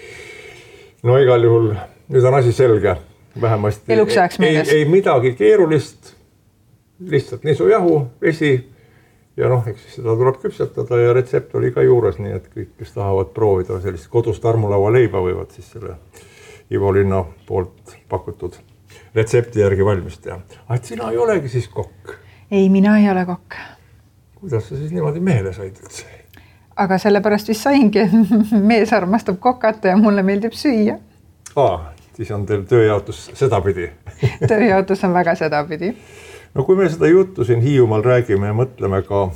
No igal juhul, nüüd on asi selge. Vähemasti Eluks ajaks ei, meeles. ei midagi keerulist, lihtsalt nisu jahu, vesi ja noh, eks seda tuleb küpsetada ja retsept oli ka juures, nii et kõik, kes tahavad proovida sellist kodust armulaua leiba, võivad siis selle Ivo Linna poolt pakutud retsepti järgi valmis teha. Ah, et sina ei olegi siis kokk. Ei, mina ei ole kokk. Kuidas sa siis niimoodi meele said üldse? Aga sellepärast vist saingi, mees armastab kokata ja mulle meeldib süüa. Aa, siis on teil tööjaotus sedapidi. Tööjaotus on väga sedapidi. No kui me seda juttu siin Hiiumaal räägime ja mõtleme ka,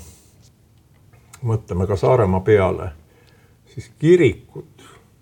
mõtleme ka Saaremaa peale, siis kirikud.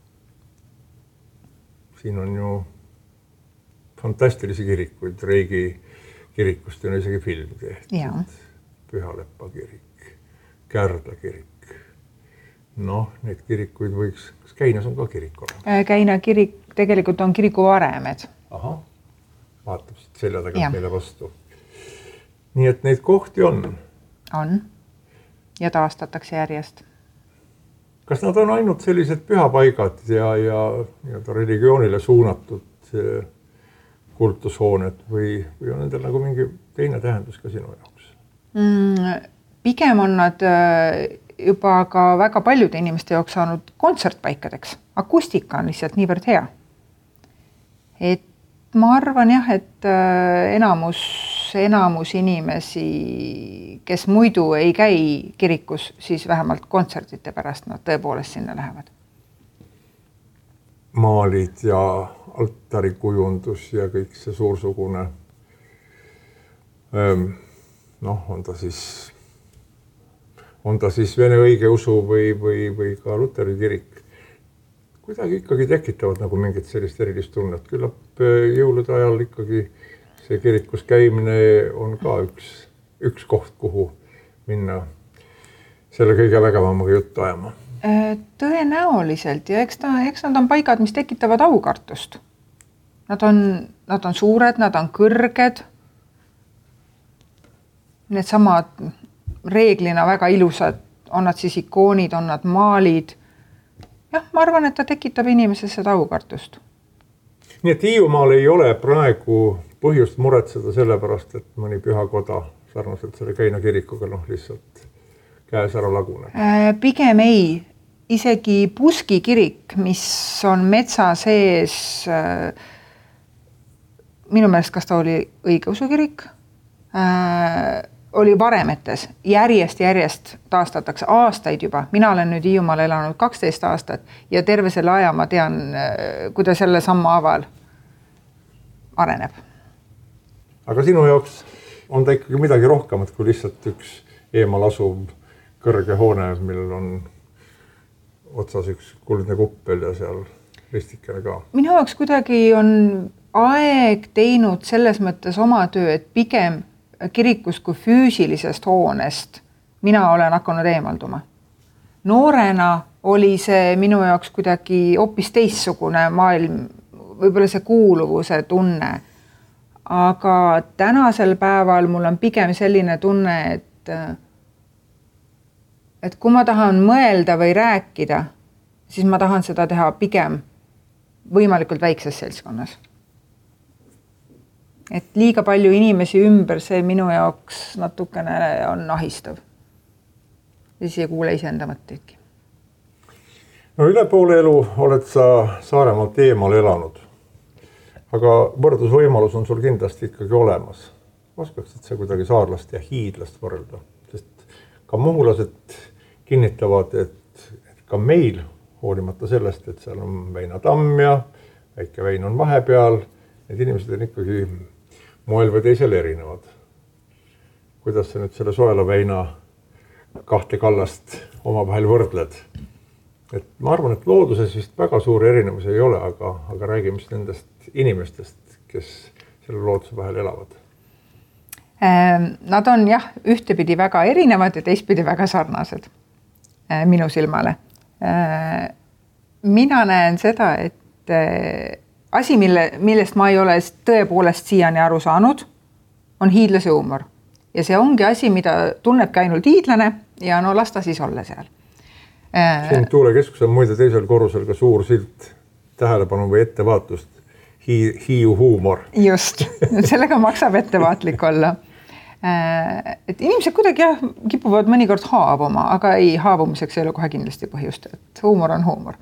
Siin on ju fantastilisi kirikuid. Reigi kirikust on isegi film tehtud. Ja. Pühaleppa kirik, Kärdla kirik. Noh, need kirikuid võiks, kas Käinas on ka kirik olema? Käina kirik tegelikult on kiriku varemed. Aha, vaatab siit selja tagant Ja. meile vastu. Nii et neid kohti on. On. Ja taastatakse järjest. Kas nad on ainult sellised pühapaigad ja, ja, ja religioonile suunatud kultushooned või, või on nendel nagu mingi teine tähendus ka sinu jaoks? Mm, pigem on nad juba ka väga paljude inimeste jaoks saanud kontsertpaikadeks. Akustika on lihtsalt niivõrd hea. Et ma arvan jah, et enamus, enamus inimesi, kes muidu ei käi kirikus, siis vähemalt kontsertite pärast nad tõepoolest sinna lähevad. Maalid ja altarikujundus ja kõik see suursugune, noh, on ta siis, on ta siis vene õigeusu või, või, või ka Luteri kirik. Kuidagi ikkagi tekitavad nagu mingit sellist erilist tunnet. Küllap jõulude ajal ikkagi see kirikus käimine on ka üks, üks koht, kuhu minna selle kõige vägevamaga juttu ajama. Tõenäoliselt ja eks, ta, eks nad on paigad, mis tekitavad aukartust. Nad on, nad on suured, nad on kõrged. Need samad reeglina väga ilusad, on nad siis ikoonid, on nad maalid. Jah, ma arvan, et ta tekitab inimeses seda aukartust. Nii et Hiiumaal ei ole praegu põhjust muretseda sellepärast, et mõni pühakoda sarnaselt selle Keina kirikuga noh, lihtsalt käes ära laguneb. Pigem ei. Isegi Puski kirik, mis on metsa sees, minu meelest kas ta oli õigeusu kirik, oli varemetes, järjest, järjest taastatakse aastaid juba. Mina olen nüüd Hiiumaal elanud kaksteist aastat ja terve selle aja ma tean, kuidas jälle samma aval areneb. Aga sinu jaoks on ta ikkagi midagi rohkemat kui lihtsalt üks eemal asuv kõrge hoone, millel on otsas üks kuldne kuppel ja seal ristikene ka. Minu jaoks kuidagi on aeg teinud selles mõttes oma töö, et pigem kirikus kui füüsilisest hoonest mina olen hakanud eemalduma. Noorena oli see minu jaoks kuidagi hoopis teissugune maailm, võib-olla see kuuluvuse tunne. Aga tänasel päeval mul on pigem selline tunne, et et kui ma tahan mõelda või rääkida, siis ma tahan seda teha pigem võimalikult väikses seltskonnas. Et liiga palju inimesi ümber, see minu jaoks natukene on ahistav. Ja siis ei kuule iseenda mõtteidki. No üle poole elu oled sa Saaremaalt eemal elanud, aga võrdlusvõimalus on sul kindlasti ikkagi olemas. Oskaksid sa kuidagi saarlast ja hiidlast võrrelda, sest ka muhulased kinnitavad, et, et ka meil, hoolimata sellest, et seal on Veinatamm ja väike Vein on vahepeal, need inimesed on ikkagi moel või teisel erinevad. Kuidas sa nüüd selle Soela Veina kahte kallast omavahel võrdled? Et ma arvan, et looduses vist väga suuri erinevusi ei ole, aga, aga räägime siis nendest inimestest, kes selle looduse vahel elavad. Nad on jah, ühtepidi väga erinevad ja teistpidi väga sarnased minu silmale. Mina näen seda, et asi, mille, millest ma ei ole tõepoolest siiani aru saanud, on hiidlase huumor. Ja see ongi asi, mida tunnebki ainult hiidlane ja no las ta siis olla seal. Siin Tuulekeskus on muide teisel korrusel ka suur silt tähelepanu või ettevaatust. Hii, hiiu huumor. Just, sellega maksab ettevaatlik olla. Et inimesed kuidagi jah, kipuvad mõnikord haavuma, aga ei, haavumiseks ei ole kohe kindlasti põhjust, et huumor on huumor.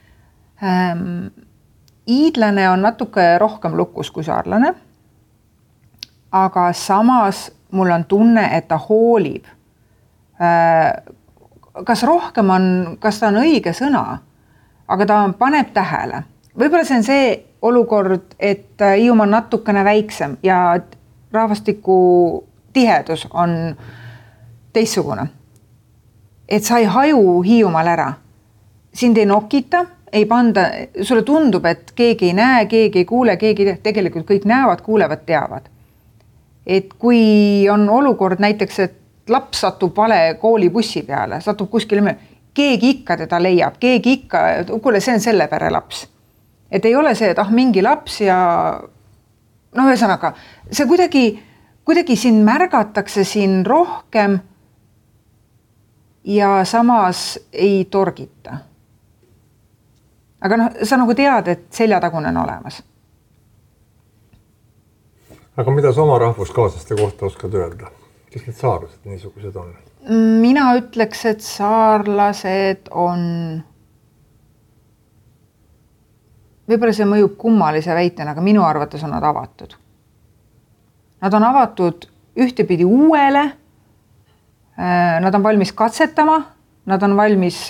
Hiidlane on natuke rohkem lukus kui saarlane, aga samas mul on tunne, et ta hoolib. Kas rohkem on, kas ta on õige sõna, aga ta paneb tähele. Võib-olla see on see olukord, et Hiiumaa on natukene väiksem ja rahvastiku tihedus on teissugune. Et sa ei haju Hiiumaal ära. Sind ei nokita, ei panda, sulle tundub, et keegi ei näe, keegi ei kuule, keegi tegelikult kõik näevad, kuulevad, teavad. Et kui on olukord näiteks, et laps satub vale koolibussi peale, satub kuskile, keegi ikka teda leiab, keegi ikka, kuule, see on selle pere laps. Et ei ole see, et ah, mingi laps ja no ühesõnaga, see kuidagi kuidagi siin märgatakse siin rohkem ja samas ei torgita. Aga noh, sa nagu tead, et seljatagune on olemas. Aga mida sa oma rahvuskaaslaste kohta oskad öelda? Kes need saarlased niisugused on? Mina ütleks, et saarlased on, võib-olla see mõjub kummalise väitena, aga minu arvates on nad avatud. Nad on avatud ühtepidi uuele, nad on valmis katsetama, nad on valmis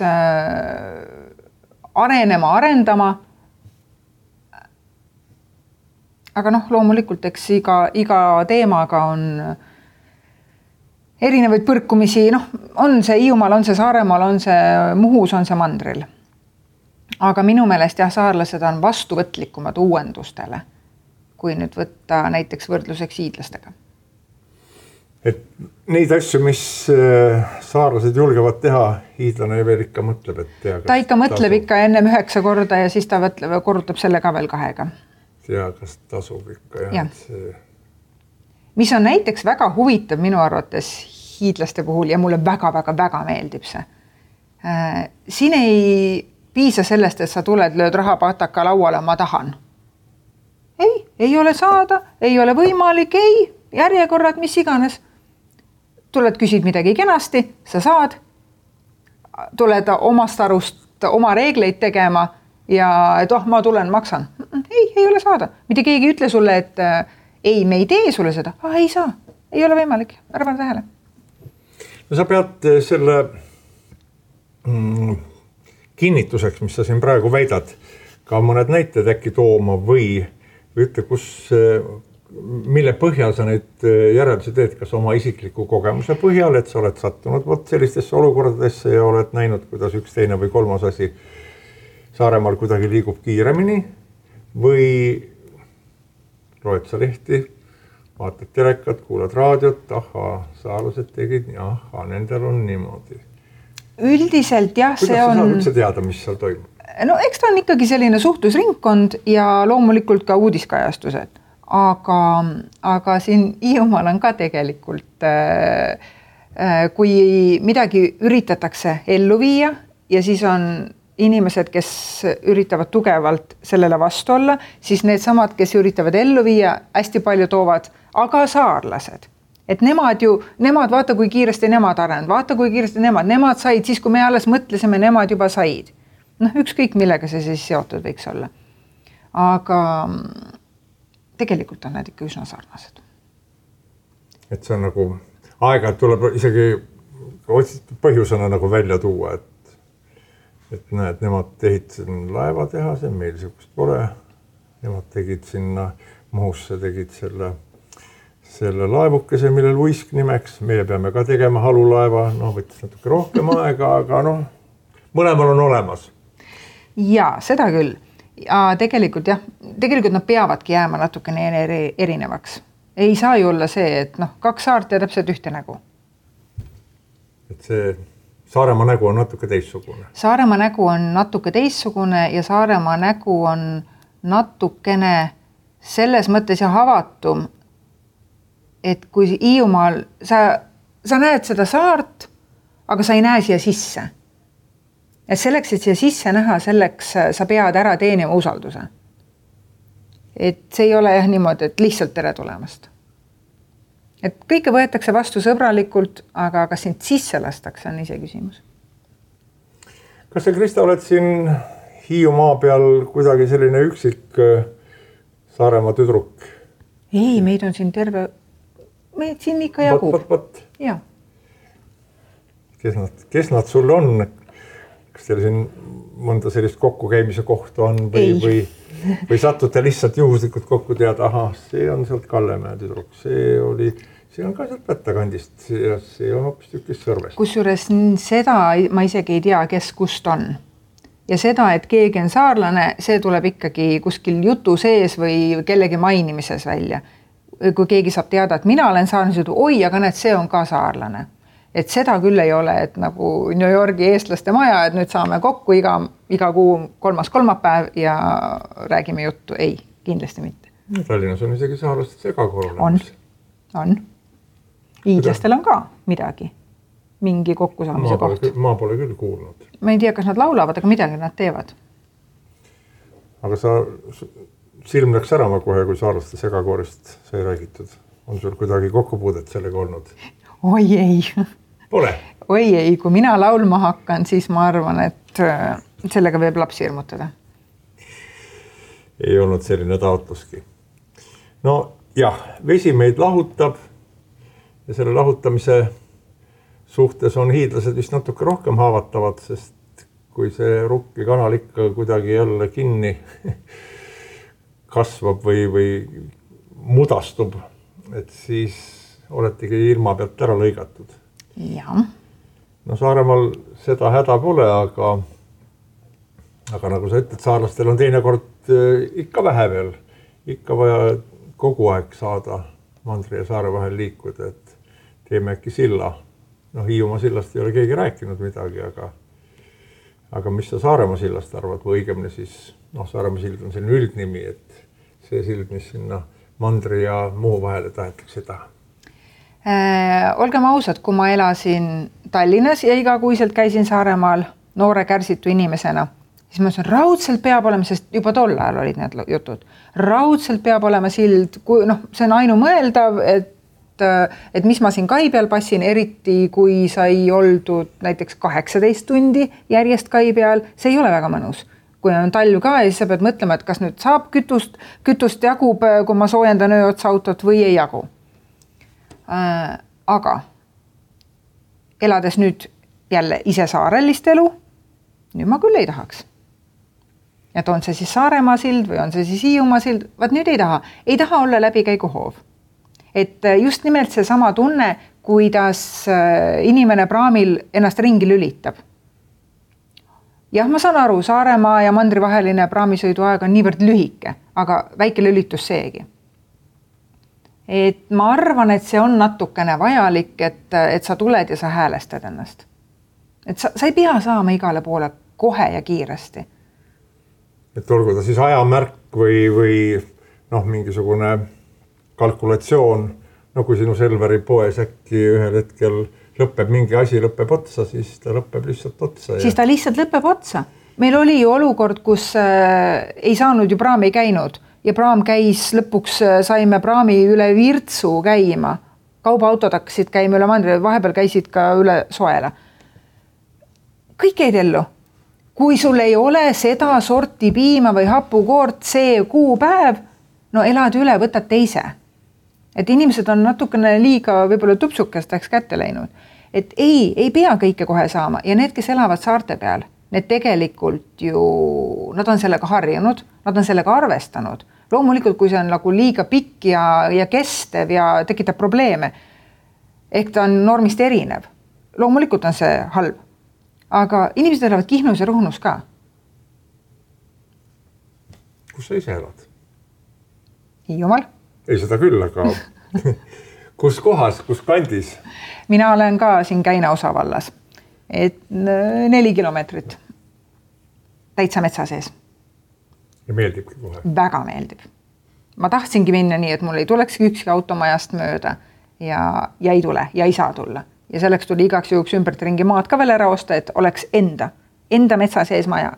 arenema, arendama. Aga noh, loomulikult, eks iga, iga teemaga on erinevaid põrkumisi, noh, on see Hiiumaal, on see Saaremaal, on see Muhus, on see Mandril. Aga minu meelest jah, saarlased on vastuvõtlikumad uuendustele, kui nüüd võtta näiteks võrdluseks hiidlastega. Et neid asju, mis saarlased julgevad teha, hiidlane veel ikka mõtleb, et tea, ta ikka mõtleb tasub. Ikka ennem üheksa korda ja siis ta võtleb, korrutab selle ka veel kahega. Tea, kas tasub ikka. Ja. See... mis on näiteks väga huvitav minu arvates hiidlaste puhul ja mulle väga-väga-väga meeldib see. Siin ei piisa sellest, et sa tuled, lööd rahapataka lauale, ma tahan. Ei, ei ole saada, ei ole võimalik, ei, järjekorrad, mis iganes. Tuled, küsid midagi kenasti, sa saad, tuled omast arust oma reegleid tegema ja et oh, ma tulen, maksan. Ei, ei ole saada. Mitte keegi ütle sulle, et ei, me ei tee sulle seda. Ah, ei saa, ei ole võimalik, ära pane tähele. No sa pead selle mm, kinnituseks, mis sa siin praegu väidad, ka mõned näited äkki tooma või ütle, kus, mille põhjal sa neid järeldusi teed, kas oma isikliku kogemuse põhjal, et sa oled sattunud võt sellistesse olukordadesse ja oled näinud, kuidas üks teine või kolmas asi Saaremaal kuidagi liigub kiiremini või loed sa lehti, vaatad telekat, kuulad raadiot, ahaa, saarlased tegid, ahaa, nendel on niimoodi. Üldiselt jah, kuidas see on... Kuidas sa saad üldse teada, mis seal toimub? No eks ta on ikkagi selline suhtlusringkond ja loomulikult ka uudiskajastused. Aga, aga siin Hiiumaal on ka tegelikult, kui midagi üritatakse ellu viia ja siis on inimesed, kes üritavad tugevalt sellele vastu olla, siis need samad, kes üritavad ellu viia, hästi palju toovad, aga saarlased. Et nemad ju, nemad vaata, kui kiiresti nemad arenenud, vaata, kui kiiresti nemad, nemad said, siis kui me alles mõtlesime, nemad juba said. Noh, ükskõik millega see siis seotud võiks olla. Aga tegelikult on need ikka üsna sarnased. Et see on nagu, aega tuleb isegi põhjusena nagu välja tuua, et et näed, nemad ehitasid laevatehase, meil sihukest pole. Nemad tegid sinna Muhusse, tegid selle, selle laevukese, millel uisk nimeks. Meie peame ka tegema halulaeva, noh, võttis natuke rohkem aega, aga noh, mõlemal on olemas. Ja, seda küll. Ja tegelikult jah, tegelikult nad peavadki jääma natukene erinevaks. Ei saa ju olla see, et noh, kaks saart ja täpselt ühte nägu. Et see... Saaremaa nägu on natuke teissugune. Saaremaa nägu on natuke teissugune ja Saaremaa nägu on natukene selles mõttes ja avatum, et kui Hiiumaal sa, sa näed seda saart, aga sa ei näe siia sisse. Et selleks, et siia sisse näha, selleks sa pead ära teenima usalduse. Et see ei ole jah niimoodi, et lihtsalt tere tulemast. Et kõike võetakse vastu sõbralikult, aga kas sind sisse lastakse, on ise küsimus. Kas sa, Krista, oled siin Hiiumaa peal kuidagi selline üksik Saaremaa tüdruk? Ei, meid on siin terve, meid siin ikka jagub. Võt, võt, võt. Ja. Kes nad, kes nad sul on? Kas teil siin mõnda sellist kokkukäimise kohta on või, või, või satute lihtsalt juhuslikult kokku teada, aha, see on sealt Kallemäe tüdruk, see oli, see on ka sealt Pättakandist ja see on hoopis tükis Sõrvest. Kusjuures seda ma isegi ei tea, kes kust on. Ja seda, et keegi on saarlane, see tuleb ikkagi kuskil jutu sees või kellegi mainimises välja. Kui keegi saab teada, et mina olen saarlane, siis oi, aga näed, see on ka saarlane. Et seda küll ei ole, et nagu New Yorgi eestlaste maja, et nüüd saame kokku iga, iga kuu kolmas kolmapäev ja räägime juttu. Ei, kindlasti mitte. Tallinnas on isegi saarlased segakool. On, on. Hiidlastel on ka midagi, mingi kokkusaamise ma koht. Pole, ma pole küll kuulnud. Ma ei tea, kas nad laulavad, aga midagi nad teevad. Aga sa silm läks ära ma kohe, kui saarlaste segakoorist sai räägitud. On sul kuidagi kokkupuudet sellega olnud? oi ei. Pole? Oi ei, kui mina laulma hakkan, siis ma arvan, et sellega võib lapsi hirmutada. Ei olnud selline taotluski. No jah, vesi meid lahutab ja selle lahutamise suhtes on hiidlased vist natuke rohkem haavatavad, sest kui see Rukki kanal ikka kuidagi jälle kinni kasvab või, või mudastub, et siis oletegi ilma pealt ära lõigatud. Ja. No Saaremaal seda häda pole, aga, aga nagu sa ütled, saarlastel on teinekord ikka vähe veel. Ikka vaja kogu aeg saada Mandri ja Saare vahel liikuda, et teeme äkki silla. No Hiiumaa sillast ei ole keegi rääkinud midagi, aga aga mis sa Saaremaa sillast arvad või õigemini siis, noh, Saaremaa sild on selline üldnimi, et see sild, mis sinna Mandri ja muu vahele tahetakse taha. Äh, olgem ausad, kui ma elasin Tallinnas ja igakuiselt käisin Saaremaal noore kärsitu inimesena, siis ma ütlesin, raudselt peab olema, sest juba tol ajal olid need jutud, raudselt peab olema sild, kui, noh, see on ainumõeldav, et et mis ma siin kai peal passin, eriti kui sai oldud näiteks kaheksateist tundi järjest kai peal, see ei ole väga mõnus. Kui on talv ka ja siis sa pead mõtlema, et kas nüüd saab kütust, kütust jagub, kui ma soojendan öö otsa autot või ei jagu. Äh, aga elades nüüd jälle ise saarellist elu, nüüd ma küll ei tahaks. Et on see siis Saaremaa sild või on see siis Hiiumaa sild, vaat nüüd ei taha. Ei taha olla läbikäiguhoov. Et just nimelt see sama tunne, kuidas inimene praamil ennast ringi lülitab. Jah, ma saan aru, Saaremaa ja Mandri vaheline praamisõidu aeg on niivõrd lühike, aga väike lülitus seegi. Et ma arvan, et see on natukene vajalik, et, et sa tuled ja sa häälestad ennast. Et sa, sa ei pea saama igale poole kohe ja kiiresti. Et olgu ta siis ajamärk või, või noh, mingisugune kalkulatsioon, no kui sinu Selveri poes äkki ühel hetkel lõpeb mingi asi, lõpeb otsa, siis ta lõpeb lihtsalt otsa. Ja... Siis ta lihtsalt lõpeb otsa. Meil oli ju olukord, kus äh, ei saanud ju praam ei käinud ja praam käis, lõpuks saime praami üle Virtsu käima. Kaubaautod hakkasid käima üle Mandri, vahepeal käisid ka üle Soela. Kõik jäid ellu. Kui sul ei ole seda sorti piima või hapukoort see kuupäev, no elad üle, võtad teise. Et inimesed on natukene liiga võib-olla tupsukestaks kätte läinud. Et ei, ei pea kõike kohe saama ja need, kes elavad saarte peal, need tegelikult ju, nad on sellega harjunud, nad on sellega arvestanud. Loomulikult, kui see on nagu liiga pikk ja, ja kestev ja tekitab probleeme, ehk ta on normist erinev. Loomulikult on see halb, aga inimesed elavad Kihnus ja Ruhnus ka. Kus sa ise elad? Hiiumaal. Ei seda küll, aga kus kohas, kus kandis? Mina olen ka siin Käina osavallas, et neli kilomeetrit täitsa metsa sees. Ja meeldibki kohe? Väga meeldib. Ma tahtsingi minna nii, et mul ei tuleks ükski automajast mööda ja, ja ei tule ja ei saa tulla. Ja selleks tuli igaks juhuks ümbert ringi maad ka veel ära osta, et oleks enda, enda metsa sees maja.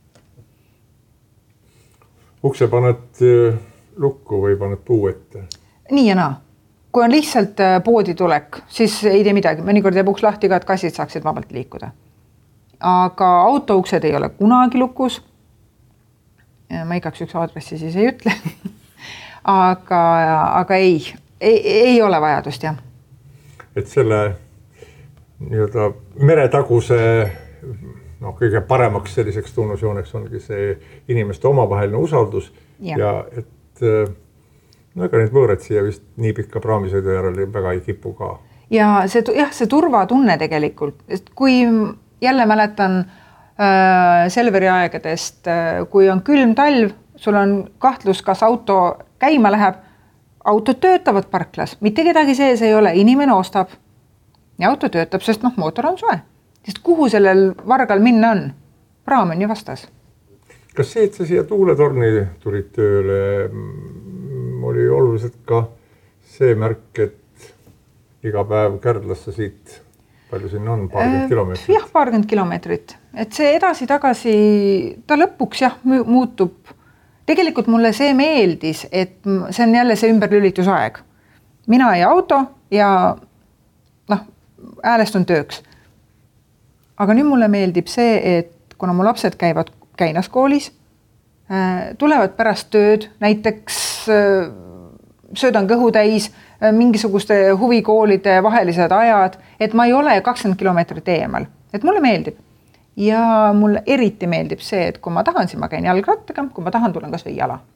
Ukse paned lukku või paned puu ette? Nii ja naa. Kui on lihtsalt poodi tulek, siis ei tee midagi. Mõnikord jääb uks lahti ka, et kassid saaksid vabalt liikuda. Aga autouksed ei ole kunagi lukus. Ma igaks üks aadressi siis ei ütle. aga, aga ei, ei, ei ole vajadust, jah. Et selle nii-öelda meretaguse no, kõige paremaks selliseks tunnusjooneks ongi see inimeste omavaheline usaldus ja, ja et no ega neid võõrad siia vist nii pikka praamisõidu järele väga ei kipu ka. Ja see, jah, see turvatunne tegelikult, sest kui jälle mäletan äh, Selveri aegadest, äh, kui on külm talv, sul on kahtlus, kas auto käima läheb, autod töötavad parklas, mitte kedagi sees ei ole, inimene ostab ja auto töötab, sest noh, mootor on soe. Sest kuhu sellel vargal minna on? Praam on ju vastas. Kas see, et sa siia tuuletorni tulid tööle, oli oluliselt ka see märk, et iga päev Kärdlasse siit, palju sinna on, paarkümmend kilomeetrit? Jah, paarkümmend kilomeetrit. Et see edasi-tagasi, ta lõpuks jah, muutub. Tegelikult mulle see meeldis, et see on jälle see ümberlülitusaeg. Mina ja auto ja noh, häälestun tööks. Aga nüüd mulle meeldib see, et kuna mu lapsed käivad Käinas koolis, tulevad pärast tööd, näiteks söödan kõhu täis, mingisuguste huvikoolide vahelised ajad, et ma ei ole kakskümmend kilomeetrit eemal, et mulle meeldib. Ja mulle eriti meeldib see, et kui ma tahan, siis ma käin jalgrattaga, kui ma tahan, tulen kas või jala.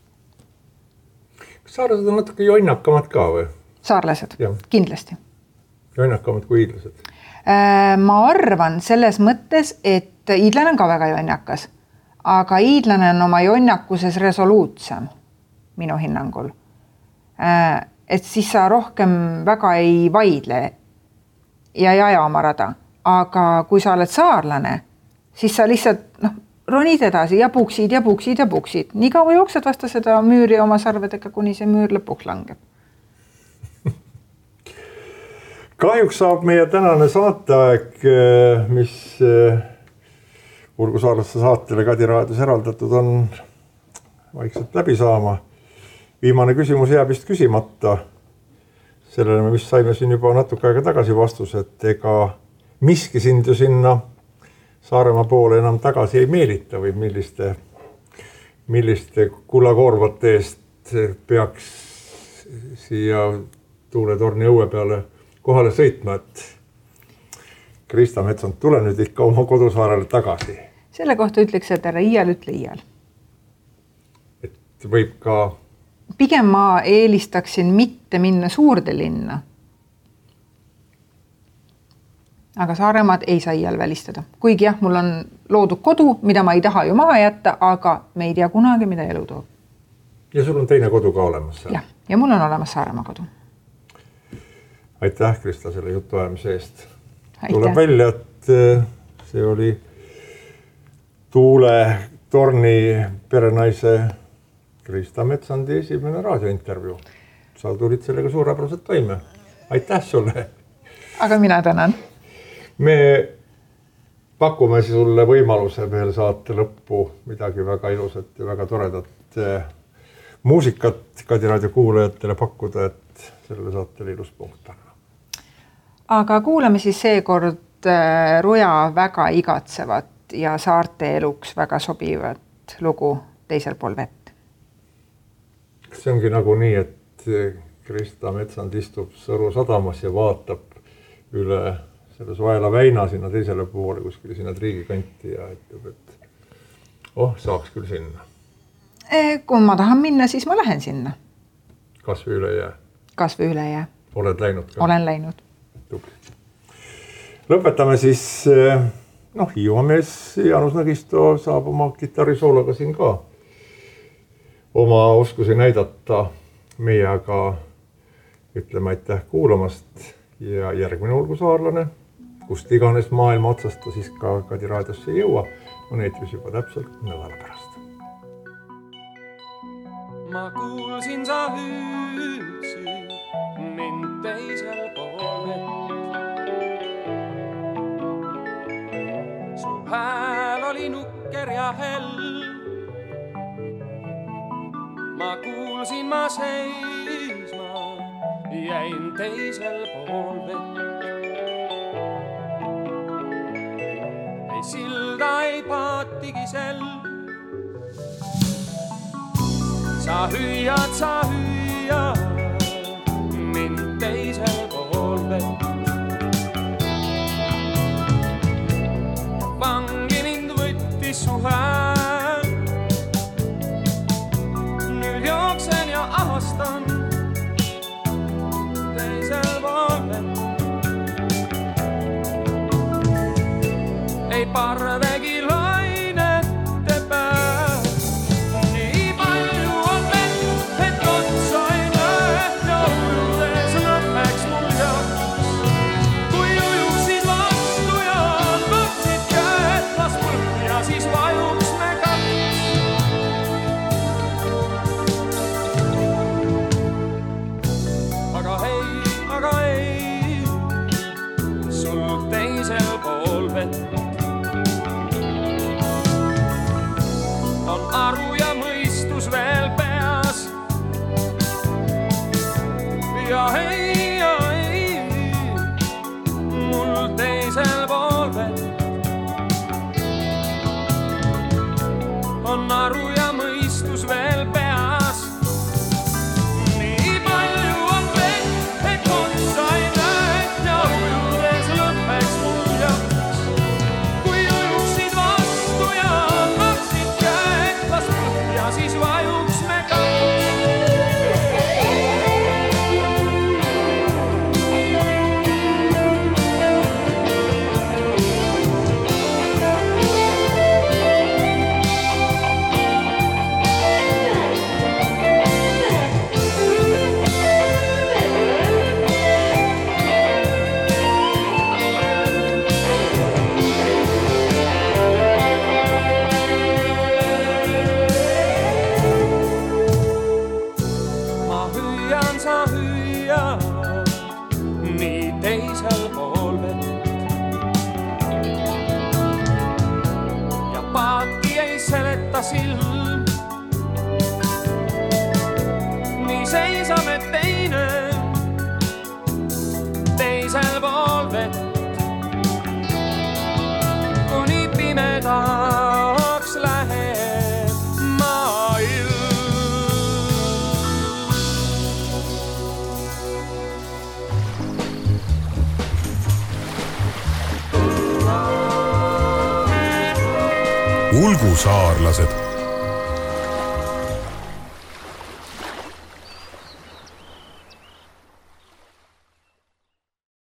Kas saarlased on natuke jonnakamad ka või? Saarlased, ja. Kindlasti. Jonnakamad kui iidlased? Ma arvan selles mõttes, et iidlane on ka väga jonnakas, aga iidlane on oma jonnakuses resoluutsem minu hinnangul. Et siis sa rohkem väga ei vaidle ja ei aja oma rada. Aga kui sa oled saarlane, siis sa lihtsalt noh, ronid edasi ja puksid ja puksid ja puksid. Nii kaua jooksed vasta seda müüri oma sarvedega, kuni see müür lõpuks langeb. Kahjuks saab meie tänane saateaeg, mis Urgu saarlaste saatele Kadi raadios eraldatud on, vaikselt läbi saama. Viimane küsimus jääb vist küsimata. Sellele me vist saime siin juba natuke aega tagasi vastus, et ega miski sind ju sinna Saaremaa poole enam tagasi ei meelita või milliste, milliste kullakoorvate eest peaks siia tuuletorni õue peale kohale sõitma, et Krista Metsand, tule nüüd ikka oma kodusaarele tagasi. Selle kohta ütleks, et ära iial ütle iial. Et võib ka... Pigem ma eelistaksin mitte minna suurde linna. Aga Saaremaad ei saa iial välistada. Kuigi jah, mul on loodud kodu, mida ma ei taha ju maha jätta, aga me ei tea kunagi, mida elu toob. Ja sul on teine kodu ka olemas? Jah, ja mul on olemas Saaremaa kodu. Aitäh, Krista, selle jutu ajamise eest. Aitäh. Tuleb välja, et see oli Tuule torni perenaise Krista Metsandi esimene raadiointervjuu. Sa tulid sellega suurepäraselt toime. Aitäh sulle! Aga mina tänan. Me pakume sulle võimaluse veel saate lõppu midagi väga ilusat ja väga toredat muusikat Kadi raadio kuulajatele pakkuda, et selle saatele ilus punkt panna. Aga kuulame siis seekord Ruja väga igatsevat ja saarte eluks väga sobivat lugu Teisel pool vett. Kas see ongi nagu nii, et Krista Metsand istub Sõru sadamas ja vaatab üle selle Soela väina sinna teisele poole kuskile sinna Triigikanti ja ütleb, et oh, saaks küll sinna. Kui ma tahan minna, siis ma lähen sinna. Kas või üle jää? Kas või üle jää. Oled läinud ka? Olen läinud. Tubli. Lõpetame siis, noh, Hiiumaa mees Jaanus Nõgisto saab oma kitarisoologa siin ka oma oskusi näidata. Meie aga ütleme aitäh kuulamast ja järgmine Urgu saarlane, kust iganes maailma otsast ta siis ka Kadi raadiosse ei jõua, on eetris juba täpselt nädala pärast. Ma kuulsin sa hüüdsid mind teisel pool vett. Su hääl oli nukker ja hell. Ma kuulsin ma seisma, jäin teisel pool vett. Ei silda, ei paatigi sel. Sa hüüad, sa hüüad mind teisel pool vett. Vangi mind võttis su hääl. Nüüd jooksen ja ahastan teisel pool vett. Ei parvegi lainete päev. Nii palju on vett, et otsa ei näe. Ja ujudes lõppeks mul jaks. Kui ujuksid vastu ja võtsid käed, las põhja siis vajuks me kaks. Aga ei, aga ei, sul teisel pool vett. Ulgusaarlased